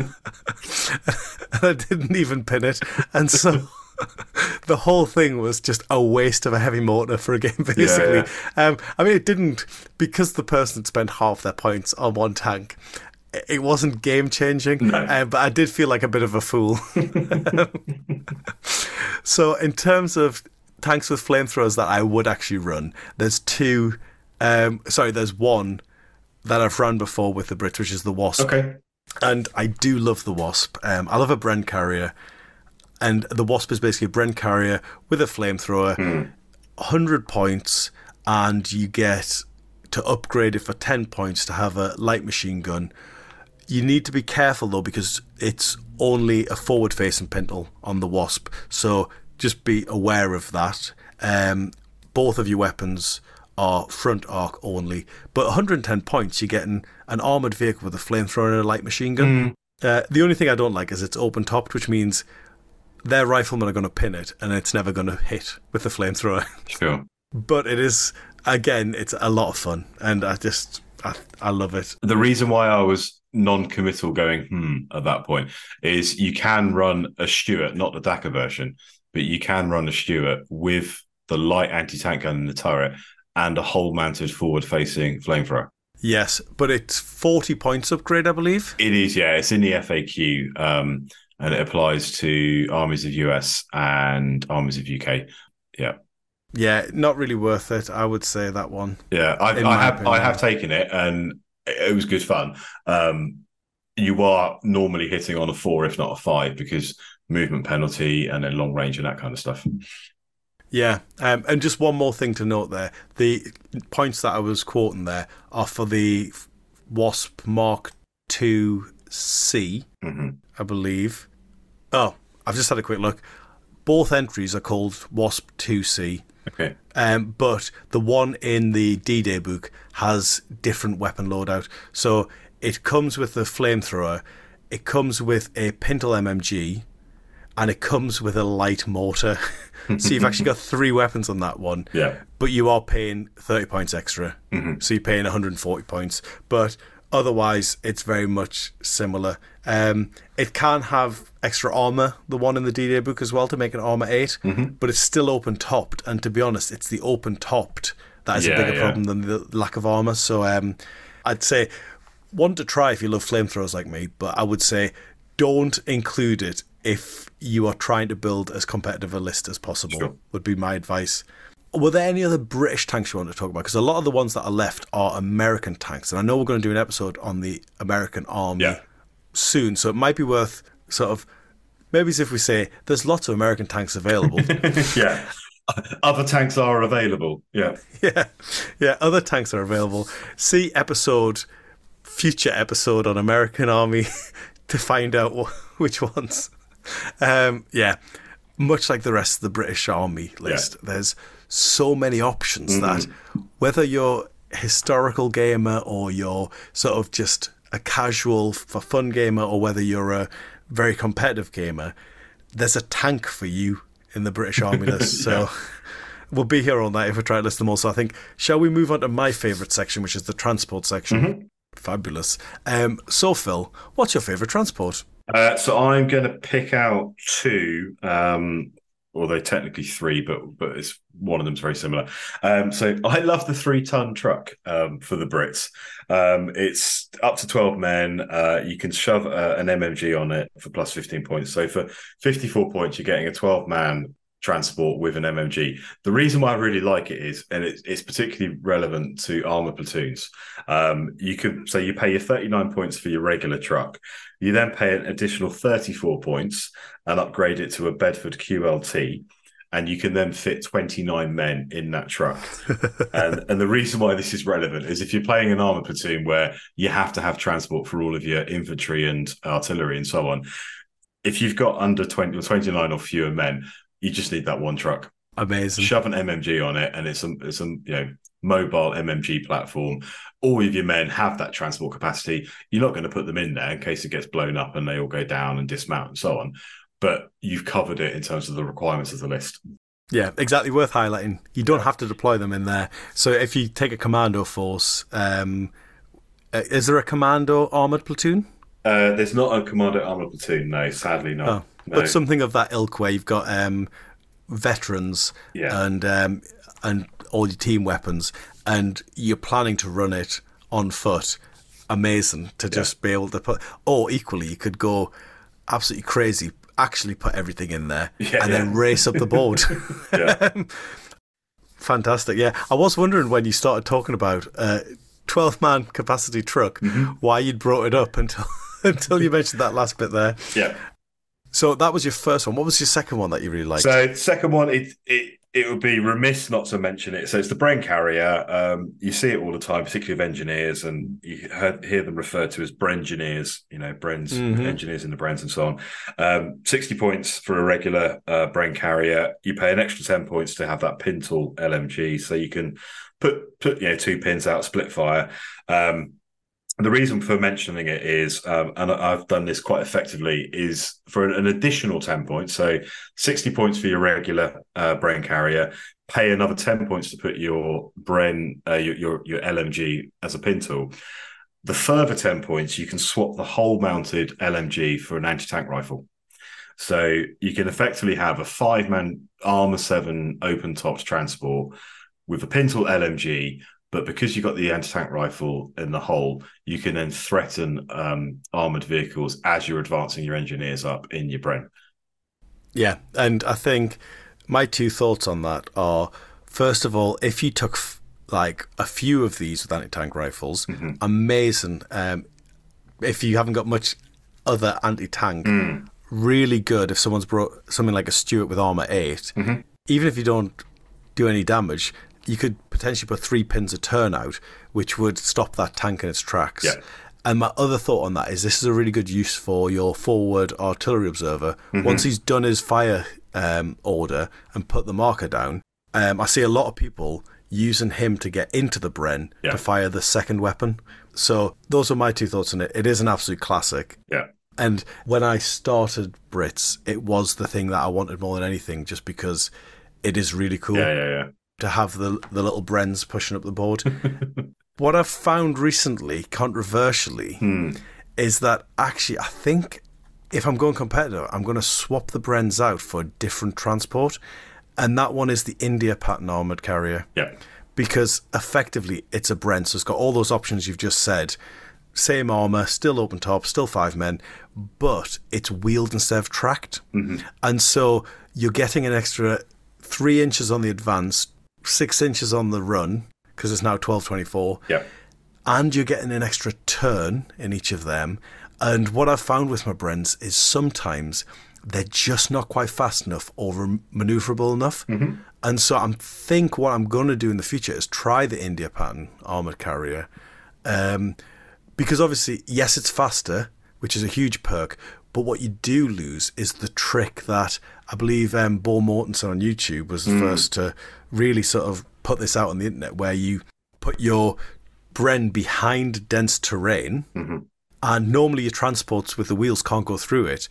and I didn't even pin it. And so the whole thing was just a waste of a heavy mortar for a game, basically. Yeah, yeah. Um, I mean, it didn't, because the person had spent half their points on one tank, it wasn't game-changing, no. uh, but I did feel like a bit of a fool. So in terms of tanks with flamethrowers that I would actually run, there's two, um, sorry, there's one that I've run before with the Brits, which is the Wasp. Okay. And I do love the Wasp. Um, I love a Bren carrier, and the Wasp is basically a Bren carrier with a flamethrower, Hmm. one hundred points, and you get to upgrade it for ten points to have a light machine gun. You need to be careful, though, because it's only a forward-facing pintle on the Wasp, so just be aware of that. Um, both of your weapons are front arc only, but one hundred ten points, you're getting an armoured vehicle with a flamethrower and a light machine gun. Mm. Uh, the only thing I don't like is it's open-topped, which means their riflemen are going to pin it, and it's never going to hit with the flamethrower. Sure. But it is, again, it's a lot of fun, and I just, I, I love it. The reason why I was non-committal going, hmm, at that point, is you can run a Stuart, not the Dakar version, but you can run a Stuart with the light anti-tank gun in the turret and a hull-mounted forward-facing flamethrower. Yes, but it's forty points upgrade, I believe. It is, yeah. It's in the F A Q, um, and it applies to armies of U S and armies of U K. Yeah. Yeah, not really worth it, I would say, that one. Yeah, I, In I my have opinion. I have taken it, and it, it was good fun. Um, you are normally hitting on a four, if not a five, because movement penalty and then long range and that kind of stuff. Yeah, um, and just one more thing to note there. The points that I was quoting there are for the Wasp Mark two C, Mm-hmm. I believe. Oh, I've just had a quick look. Both entries are called Wasp two C, Okay. um, but the one in the D-Day book has different weapon loadout. So it comes with the flamethrower, it comes with a Pintle M M G, and it comes with a light mortar. So you've actually got three weapons on that one. Yeah. But you are paying thirty points extra. Mm-hmm. So you're paying one hundred forty points. But otherwise, it's very much similar. Um, it can have extra armor, the one in the D-Day book as well, to make an armor eight. Mm-hmm. But it's still open-topped. And to be honest, it's the open-topped that is Yeah, a bigger yeah. problem than the lack of armor. So um, I'd say one to try if you love flamethrowers like me. But I would say don't include it if you are trying to build as competitive a list as possible, Sure. would be my advice. Were there any other British tanks you want to talk about? Because a lot of the ones that are left are American tanks. And I know we're going to do an episode on the American Army Yeah. soon. So it might be worth sort of, maybe as if we say, there's lots of American tanks available. Yeah. Other tanks are available. Yeah. yeah. Yeah, other tanks are available. See episode, future episode on American Army to find out wh- which ones. Um, yeah, much like the rest of the British Army list, yeah. There's so many options mm-hmm. that whether you're a historical gamer or you're sort of just a casual for fun gamer or whether you're a very competitive gamer, there's a tank for you in the British Army list. So yeah. We'll be here all night if we try to list them all. So I think, shall we move on to my favourite section, which is the transport section? Mm-hmm. Fabulous. Um, so Phil, what's your favourite transport? Uh, so I'm going to pick out two, um, although technically three, but but it's one of them's very similar. Um, so I love the three-ton truck um, for the Brits. Um, it's up to twelve men. Uh, you can shove uh, an M M G on it for plus fifteen points. So for fifty-four points, you're getting a twelve-man transport with an M M G. The reason why I really like it is, and it's, it's particularly relevant to armor platoons. Um, you could so you pay your thirty-nine points for your regular truck. You then pay an additional thirty-four points and upgrade it to a Bedford Q L T, and you can then fit twenty-nine men in that truck. and and the reason why this is relevant is if you're playing an armor platoon where you have to have transport for all of your infantry and artillery and so on, if you've got under twenty or twenty-nine or fewer men, you just need that one truck. Amazing. Shove an M M G on it, and it's a it's a you know mobile M M G platform. All of your men have that transport capacity. You're not going to put them in there in case it gets blown up and they all go down and dismount and so on. But you've covered it in terms of the requirements of the list. Yeah, exactly. Worth highlighting. You don't have to deploy them in there. So if you take a commando force, um, is there a commando armoured platoon? Uh, there's not a commando armoured platoon, no, sadly not. Oh. No. But something of that ilk where you've got um, veterans yeah. and um, and all your team weapons, and you're planning to run it on foot. Amazing to just yeah. be able to put. Or equally, you could go absolutely crazy, actually put everything in there, yeah, and yeah. then race up the board. Fantastic. Yeah, I was wondering when you started talking about a twelve-man capacity truck, mm-hmm. why you'd brought it up until until you mentioned that last bit there. Yeah. So that was your first one. What was your second one that you really liked? So the second one, it it it would be remiss not to mention it. So it's the Bren Carrier. Um, you see it all the time, particularly of engineers, and you heard, hear them referred to as Brengineers, you know, Bren's mm-hmm. engineers in the Brens and so on. Um, sixty points for a regular uh, Bren Carrier. You pay an extra ten points to have that Pintle L M G, so you can put put you know two pins out, split fire. Um, The reason for mentioning it is, um, and I've done this quite effectively, is for an additional ten points. So sixty points for your regular uh, Bren Carrier, pay another ten points to put your Bren, uh, your, your your L M G as a pin tool. The further ten points, you can swap the whole mounted L M G for an anti-tank rifle. So you can effectively have a five-man Armour seven open-topped transport with a Pintle L M G. But because you've got the anti-tank rifle in the hull, you can then threaten um, armoured vehicles as you're advancing your engineers up in your Bren. Yeah, and I think my two thoughts on that are, first of all, if you took f- like a few of these with anti-tank rifles, mm-hmm. amazing. Um, if you haven't got much other anti-tank, mm. really good if someone's brought something like a Stuart with armour eight. Mm-hmm. Even if you don't do any damage, you could potentially put three pins a turn out, which would stop that tank in its tracks. Yeah. And my other thought on that is this is a really good use for your forward artillery observer. Mm-hmm. Once he's done his fire um, order and put the marker down, um, I see a lot of people using him to get into the Bren yeah. to fire the second weapon. So those are my two thoughts on it. It is an absolute classic. Yeah. And when I started Brits, it was the thing that I wanted more than anything, just because it is really cool Yeah, yeah, yeah. to have the the little Brens pushing up the board. What I've found recently, controversially, Hmm. is that actually I think if I'm going competitive, I'm going to swap the Brens out for a different transport. And that one is the India pattern armoured carrier. Yeah. Because effectively it's a Bren, so it's got all those options you've just said. Same armour, still open top, still five men, but it's wheeled instead of tracked. Mm-hmm. And so you're getting an extra three inches on the advance, six inches on the run, because it's now twelve twenty-four. Yeah. And you're getting an extra turn in each of them. And what I've found with my Brens is sometimes they're just not quite fast enough or manoeuvrable enough. Mm-hmm. And so I think what I'm going to do in the future is try the India pattern armoured carrier. Um, because obviously, yes, it's faster, which is a huge perk. But what you do lose is the trick that I believe um, Bo Mortensen on YouTube was the mm. first to really sort of put this out on the internet, where you put your Bren behind dense terrain. Mm-hmm. And normally your transports with the wheels can't go through it.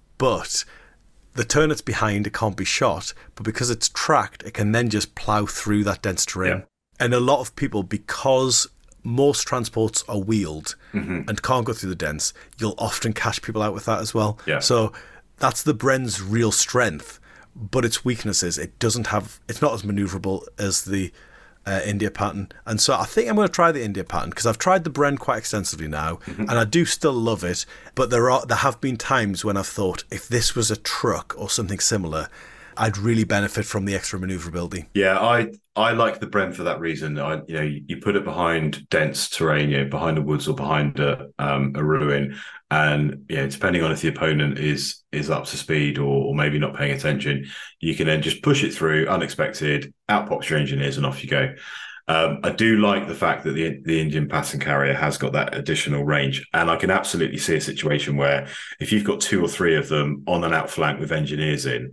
But the turn it's behind, it can't be shot. But because it's tracked, it can then just plough through that dense terrain. Yeah. And a lot of people, because most transports are wheeled mm-hmm. and can't go through the dense, you'll often catch people out with that as well. Yeah. So that's the Bren's real strength. But its weakness is it doesn't have, it's not as manoeuvrable as the Uh, India pattern. And so I think I'm going to try the India pattern, because I've tried the Bren quite extensively now, mm-hmm. and I do still love it. But there are there have been times when I've thought, if this was a truck or something similar, I'd really benefit from the extra manoeuvrability. Yeah, I I like the Bren for that reason. I you know you, you put it behind dense terrain, you know, behind the woods or behind a um, a ruin, and you know, depending on if the opponent is is up to speed or, or maybe not paying attention, you can then just push it through unexpected. Out pops your engineers and off you go. Um, I do like the fact that the the Indian pattern carrier has got that additional range, and I can absolutely see a situation where if you've got two or three of them on an outflank with engineers in.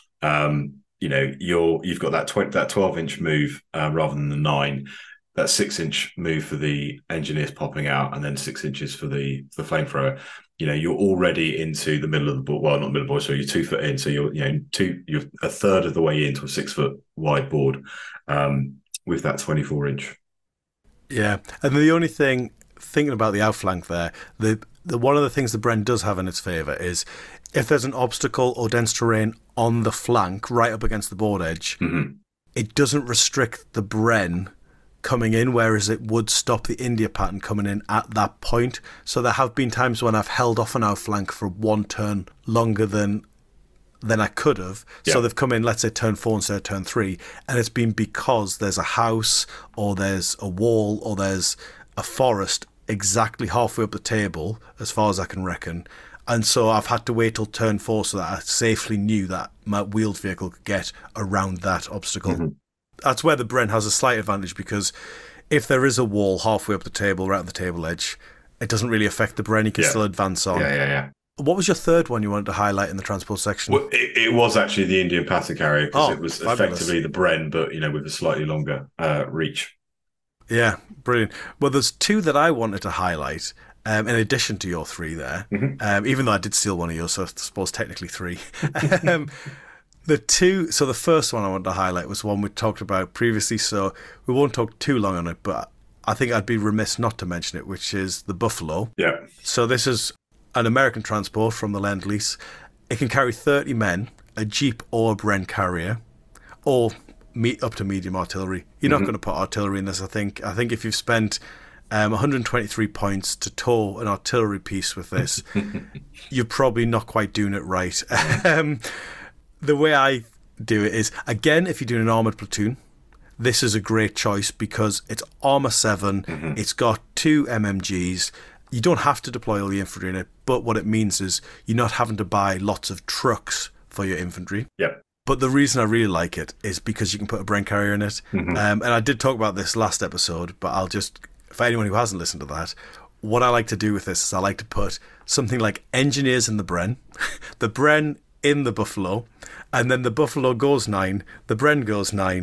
Um, you know, you're you've got that tw- that twelve inch move uh, rather than the nine, that six inch move for the engineers popping out, and then six inches for the the flamethrower. You know, you're already into the middle of the board. Well, not middle of the board, so you're two foot in. So you're you know two you're a third of the way into a six foot wide board um, with that twenty-four inch. Yeah, and the only thing thinking about the outflank there, the the one of the things the Bren does have in its favour is if there's an obstacle or dense terrain on the flank right up against the board edge, mm-hmm. it doesn't restrict the Bren coming in, whereas it would stop the India pattern coming in at that point. So there have been times when I've held off an outflank for one turn longer than than I could have. Yeah. So they've come in, let's say, turn four instead of turn three, and it's been because there's a house or there's a wall or there's a forest exactly halfway up the table, as far as I can reckon. And so I've had to wait till turn four so that I safely knew that my wheeled vehicle could get around that obstacle. Mm-hmm. That's where the Bren has a slight advantage, because if there is a wall halfway up the table, right at the table edge, it doesn't really affect the Bren. You can yeah. still advance on. Yeah, yeah, yeah. What was your third one you wanted to highlight in the transport section? Well, it, it was actually the Indian pattern carrier, because oh, it was fabulous. effectively the Bren, but you know, with a slightly longer uh, reach. Yeah, brilliant. Well, there's two that I wanted to highlight, um, in addition to your three there, mm-hmm. um, even though I did steal one of yours, so I suppose technically three. um, the two, so the first one I wanted to highlight was one we talked about previously, so we won't talk too long on it, but I think I'd be remiss not to mention it, which is the Buffalo. Yeah. So this is an American transport from the Lend-Lease. It can carry thirty men, a Jeep or a Bren carrier, or me, up to medium artillery. You're not mm-hmm. going to put artillery in this, I think. I think if you've spent um, one hundred twenty-three points to tow an artillery piece with this, you're probably not quite doing it right. um, the way I do it is, again, if you're doing an armoured platoon, this is a great choice because it's armour seven, mm-hmm. it's got two M M Gs. You don't have to deploy all the infantry in it, but what it means is you're not having to buy lots of trucks for your infantry. Yep. But the reason I really like it is because you can put a Bren carrier in it. Mm-hmm. Um, and I did talk about this last episode, but I'll just, for anyone who hasn't listened to that, what I like to do with this is I like to put something like engineers in the Bren, the Bren in the Buffalo, and then the Buffalo goes nine, the Bren goes nine,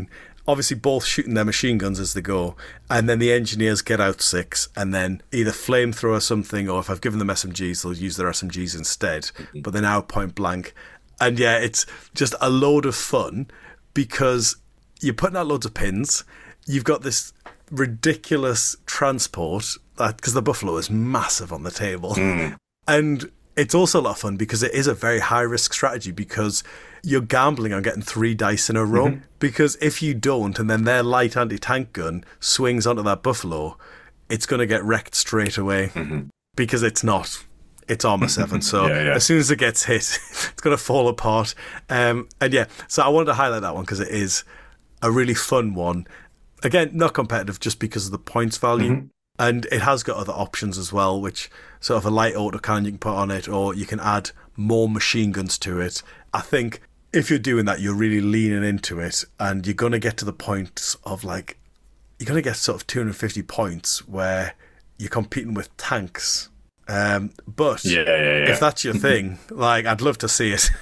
obviously both shooting their machine guns as they go, and then the engineers get out six, and then either flamethrower something, or if I've given them S M Gs, they'll use their S M Gs instead. Mm-hmm. But they're now point blank. And yeah, it's just a load of fun because you're putting out loads of pins. You've got this ridiculous transport, because the Buffalo is massive on the table. Mm. And it's also a lot of fun because it is a very high-risk strategy, because you're gambling on getting three dice in a row. Mm-hmm. Because if you don't, and then their light anti-tank gun swings onto that Buffalo, it's going to get wrecked straight away. Mm-hmm. Because it's not. It's armor seven. So yeah, yeah. as soon as it gets hit, it's going to fall apart. Um, and yeah, so I wanted to highlight that one because it is a really fun one. Again, not competitive just because of the points value. Mm-hmm. And it has got other options as well, which sort of a light autocannon you can put on it, or you can add more machine guns to it. I think if you're doing that, you're really leaning into it, and you're going to get to the point of like, you're going to get sort of two hundred fifty points where you're competing with tanks. Um, but yeah, yeah, yeah. if that's your thing, like, I'd love to see it.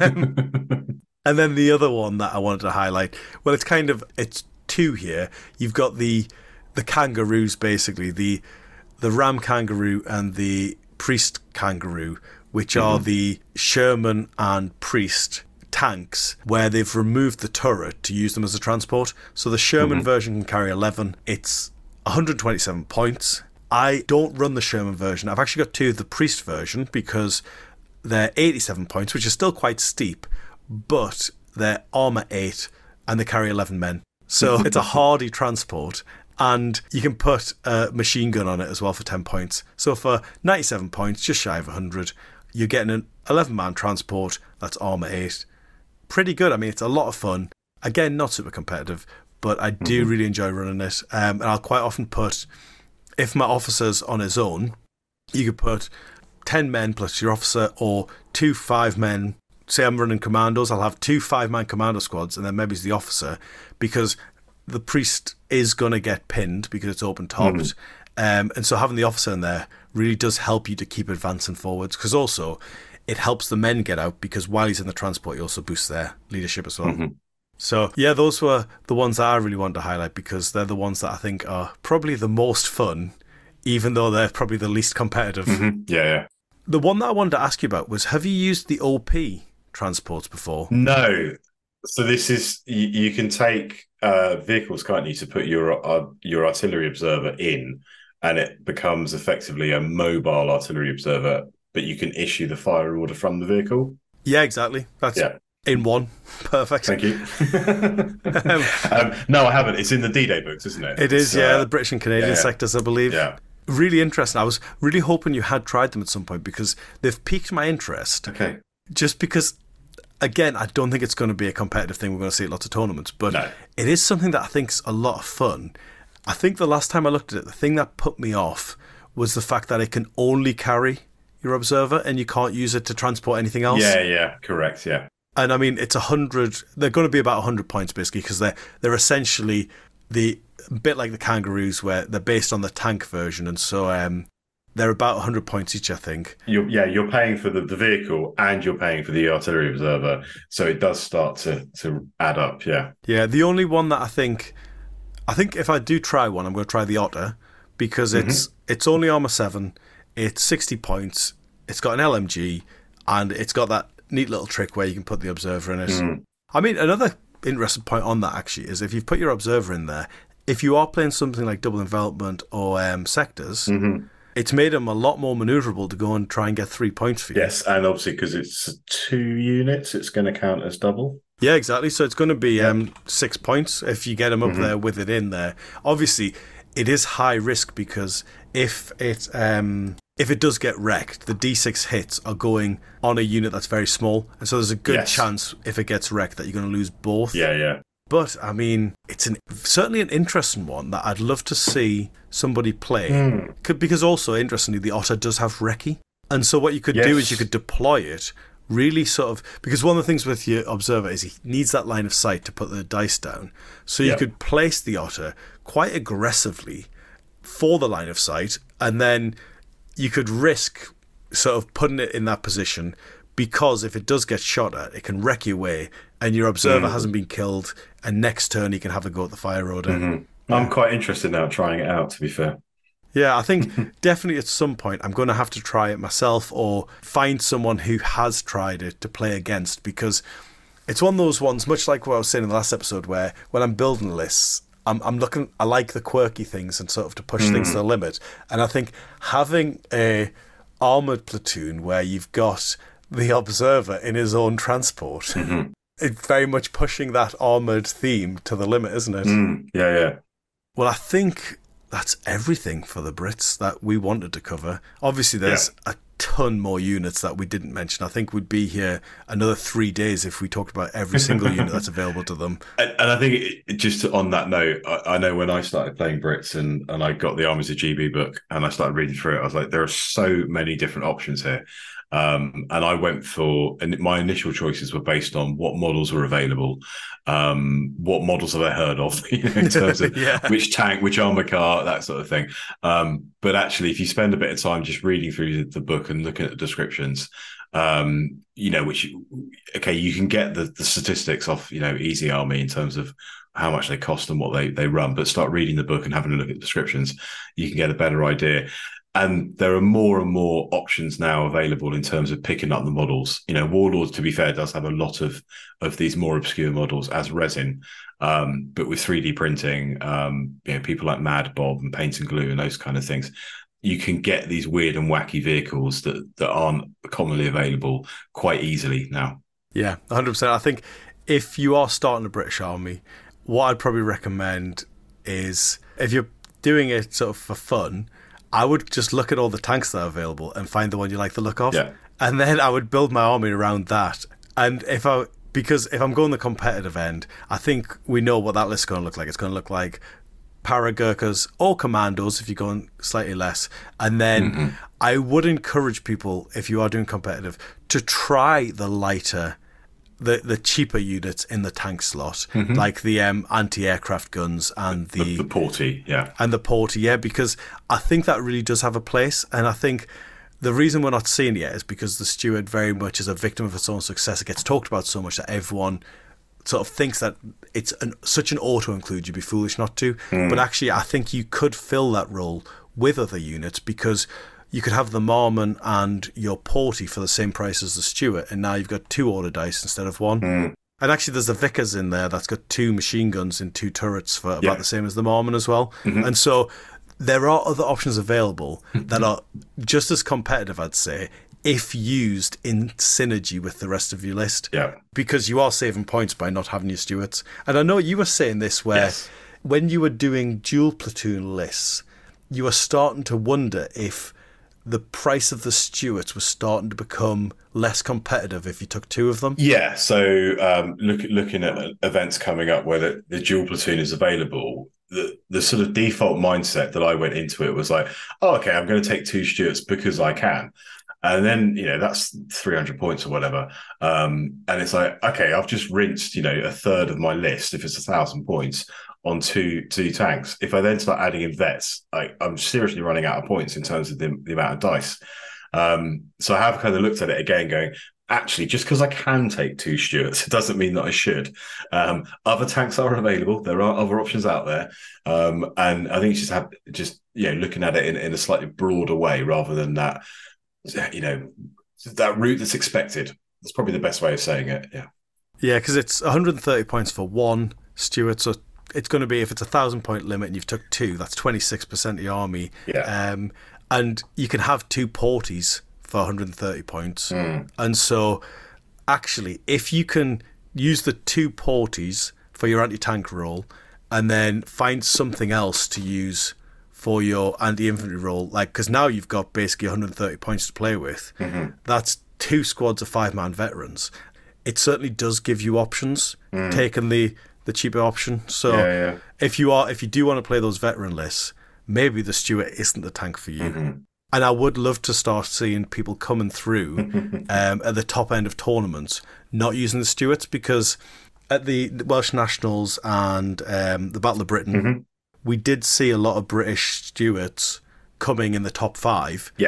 And then the other one that I wanted to highlight, well, it's kind of, it's two here. You've got the the kangaroos, basically, the the Ram Kangaroo and the Priest Kangaroo, which mm-hmm. are the Sherman and Priest tanks, where they've removed the turret to use them as a transport. So the Sherman mm-hmm. version can carry eleven. It's one hundred twenty-seven points. I don't run the Sherman version. I've actually got two of the Priest version because they're eighty-seven points, which is still quite steep, but they're armor eight and they carry eleven men. So it's a hardy transport, and you can put a machine gun on it as well for ten points. So for ninety-seven points, just shy of one hundred, you're getting an eleven-man transport that's armor eight. Pretty good. I mean, it's a lot of fun. Again, not super competitive, but I do mm-hmm. really enjoy running it. Um, and I'll quite often put, if my officer's on his own, you could put ten men plus your officer, or two five-men. Say I'm running commandos, I'll have two five-man commando squads, and then maybe it's the officer, because the Priest is going to get pinned because it's open-topped. Mm. Um, and so having the officer in there really does help you to keep advancing forwards, because also it helps the men get out, because while he's in the transport, he also boosts their leadership as well. Mm-hmm. So, yeah, those were the ones that I really wanted to highlight, because they're the ones that I think are probably the most fun, even though they're probably the least competitive. Mm-hmm. Yeah, yeah. The one that I wanted to ask you about was, have you used the O P transports before? No. So this is, you, you can take uh, vehicles, can't you, to put your uh, your artillery observer in, and it becomes effectively a mobile artillery observer, but you can issue the fire order from the vehicle? Yeah, exactly. That's yeah. in one. Perfect. Thank you. um, um, no, I haven't. It's in the D-Day books, isn't it? It is, it's, yeah, uh, the British and Canadian yeah, yeah. sectors, I believe. Yeah. Really interesting. I was really hoping you had tried them at some point, because they've piqued my interest. Okay. Just because, again, I don't think it's going to be a competitive thing. We're going to see at lots of tournaments, but no. It is something that I think is a lot of fun. I think the last time I looked at it, the thing that put me off was the fact that it can only carry your observer and you can't use it to transport anything else. Yeah, yeah, correct, yeah. And I mean, it's a hundred, they're going to be about one hundred points basically, because they're, they're essentially the bit like the Kangaroos, where they're based on the tank version, and so um, they're about one hundred points each, I think. You're, yeah, you're paying for the, the vehicle and you're paying for the artillery observer, so it does start to, to add up, yeah. Yeah, the only one that I think, I think if I do try one, I'm going to try the Otter, because it's mm-hmm. it's only armor seven, it's sixty points, it's got an L M G, and it's got that neat little trick where you can put the observer in it. Mm. I mean, another interesting point on that actually is, if you put your observer in there, if you are playing something like double envelopment or um, sectors, mm-hmm. it's made them a lot more maneuverable to go and try and get three points for you. Yes, and obviously because it's two units, it's going to count as double. Yeah, exactly. So it's going to be yeah. um, six points if you get them up mm-hmm. there with it in there. Obviously, it is high risk, because if it um, if it does get wrecked, the D six hits are going on a unit that's very small, and so there's a good yes. chance if it gets wrecked that you're going to lose both. Yeah, yeah. But, I mean, it's an certainly an interesting one that I'd love to see somebody play. Mm. Because also, interestingly, the Otter does have recce. And so what you could yes. do is you could deploy it really sort of... Because one of the things with your observer is he needs that line of sight to put the dice down. So you yep. could place the Otter quite aggressively for the line of sight, and then you could risk sort of putting it in that position, because if it does get shot at, it can wreck your way, and your observer mm. hasn't been killed, and next turn he can have a go at the fire order. Mm-hmm. Yeah. I'm quite interested now trying it out, to be fair. Yeah, I think definitely at some point I'm going to have to try it myself or find someone who has tried it to play against, because it's one of those ones, much like what I was saying in the last episode, where when I'm building lists, I'm, I'm looking, I like the quirky things and sort of to push mm. things to the limit. And I think having a armoured platoon where you've got the observer in his own transport, mm-hmm. it's very much pushing that armoured theme to the limit, isn't it? Mm. Yeah, yeah. Well, I think that's everything for the Brits that we wanted to cover. Obviously, there's yeah. a ton more units that we didn't mention. I think we'd be here another three days if we talked about every single unit that's available to them. And, and I think it, just on that note, I, I know when I started playing Brits and, and I got the Armies of G B book and I started reading through it, I was like, there are so many different options here. Um, and I went for, and my initial choices were based on what models were available, um, what models have I heard of, you know, in terms of yeah. which tank, which armor car, that sort of thing. Um, but actually, if you spend a bit of time just reading through the book and looking at the descriptions, um, you know, which, okay, you can get the, the statistics off, you know, Easy Army in terms of how much they cost and what they, they run, but start reading the book and having a look at the descriptions, you can get a better idea. And there are more and more options now available in terms of picking up the models. You know, Warlords, to be fair, does have a lot of, of these more obscure models as resin. Um, but with three D printing, um, you know, people like Mad Bob and Paint and Glue and those kind of things, you can get these weird and wacky vehicles that, that aren't commonly available quite easily now. Yeah, one hundred percent. I think if you are starting the British Army, what I'd probably recommend is, if you're doing it sort of for fun, I would just look at all the tanks that are available and find the one you like the look of. Yeah. And then I would build my army around that. And if I, because if I'm going the competitive end, I think we know what that list is going to look like. It's going to look like Para-Gurkhas or Commandos if you're going slightly less. And then mm-hmm. I would encourage people, if you are doing competitive, to try the lighter, the the cheaper units in the tank slot, mm-hmm. like the um, anti-aircraft guns and the... The, the Porty, yeah. And the Porty, yeah, because I think that really does have a place. And I think the reason we're not seeing it yet is because the Stuart very much is a victim of its own success. It gets talked about so much that everyone sort of thinks that it's an, such an auto-include, you'd be foolish not to. Mm. But actually, I think you could fill that role with other units, because you could have the Marmon and your Porty for the same price as the Stuart, and now you've got two order dice instead of one. Mm. And actually, there's the Vickers in there that's got two machine guns and two turrets for about yeah. the same as the Marmon as well. Mm-hmm. And so there are other options available that are just as competitive, I'd say, if used in synergy with the rest of your list. Yeah. Because you are saving points by not having your Stuarts. And I know you were saying this where yes. when you were doing dual platoon lists, you were starting to wonder if the price of the Stuarts was starting to become less competitive if you took two of them. Yeah, so um, look, looking at events coming up where the, the dual platoon is available, the, the sort of default mindset that I went into it was like, oh, okay, I'm going to take two Stuarts because I can. And then, you know, that's three hundred points or whatever. Um, and it's like, okay, I've just rinsed, you know, a third of my list, if it's a thousand points, on two two tanks. If I then start adding in vets, I, I'm seriously running out of points in terms of the, the amount of dice. Um, so I have kind of looked at it again going, actually, just because I can take two Stuarts, it doesn't mean that I should. Um, other tanks are available. There are other options out there. Um, and I think you just have just, you know, looking at it in, in a slightly broader way rather than that, you know, that route that's expected. That's probably the best way of saying it. Yeah. Yeah, because it's one hundred thirty points for one Stuart. So it's going to be, if it's a thousand point limit and you've took two, that's twenty-six percent of your army. Yeah. Um, and you can have two Porties for one hundred thirty points. Mm. And so actually, if you can use the two Porties for your anti-tank roll and then find something else to use for your anti-infantry roll, like, because now you've got basically one hundred thirty points to play with, mm-hmm. that's two squads of five-man veterans. It certainly does give you options, mm. taking the the cheaper option. So yeah, yeah. if you are if you do want to play those veteran lists, maybe the Stuart isn't the tank for you. Mm-hmm. And I would love to start seeing people coming through um, at the top end of tournaments not using the Stuarts, because at the Welsh Nationals and um, the Battle of Britain, mm-hmm. we did see a lot of British Stuarts coming in the top five. Yeah.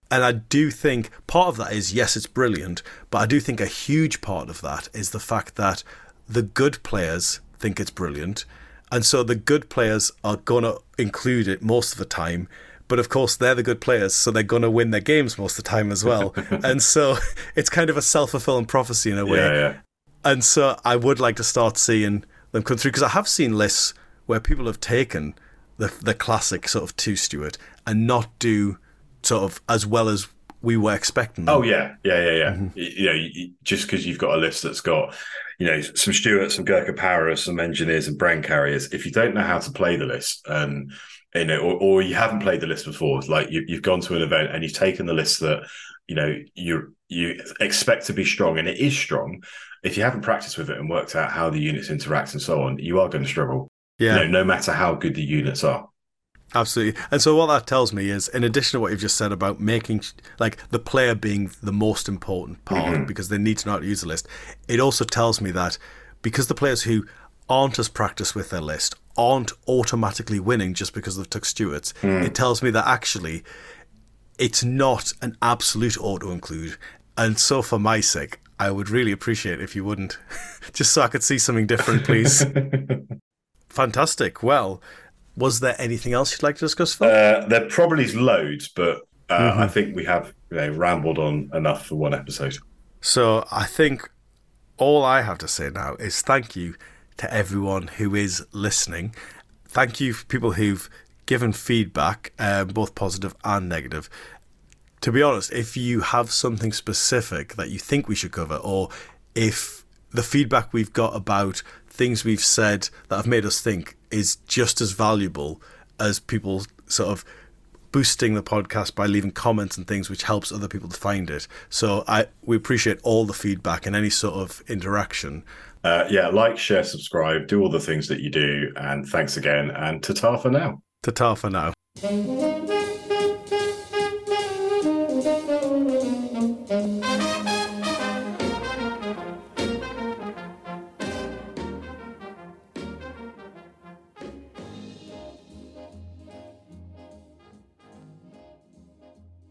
And I do think part of that is, yes, it's brilliant, but I do think a huge part of that is the fact that the good players think it's brilliant. And so the good players are going to include it most of the time. But of course, they're the good players, so they're going to win their games most of the time as well. And so it's kind of a self-fulfilling prophecy in a way. Yeah, yeah. And so I would like to start seeing them come through, because I have seen lists where people have taken the the classic sort of two Stewart and not do sort of as well as we were expecting them. Oh, yeah. Yeah, yeah, yeah. Mm-hmm. You know, you, just because you've got a list that's got, you know, some Stewarts, some Gurkha Powers, some Engineers and Brain Carriers, if you don't know how to play the list, and you know, or, or you haven't played the list before, like you, you've gone to an event and you've taken the list that, you know, you you expect to be strong, and it is strong. If you haven't practiced with it and worked out how the units interact and so on, you are going to struggle. Yeah. You know, no matter how good the units are. Absolutely. And so what that tells me is, in addition to what you've just said about making, like, the player being the most important part, mm-hmm. because they need to know how to use the list, it also tells me that because the players who aren't as practiced with their list aren't automatically winning just because they've took Stewarts, mm. it tells me that actually it's not an absolute auto-include. And so for my sake, I would really appreciate if you wouldn't, just so I could see something different, please. Fantastic. Well, was there anything else you'd like to discuss, Phil? Uh, there probably is loads, but uh, mm-hmm. I think we have, you know, rambled on enough for one episode. So I think all I have to say now is thank you to everyone who is listening. Thank you for people who've given feedback, um, both positive and negative. To be honest, if you have something specific that you think we should cover, or if the feedback we've got about things we've said that have made us think is just as valuable as people sort of boosting the podcast by leaving comments and things, which helps other people to find it. So I we appreciate all the feedback and any sort of interaction. Uh, yeah, like, share, subscribe, do all the things that you do. And thanks again. And ta-ta for now. Ta-ta for now.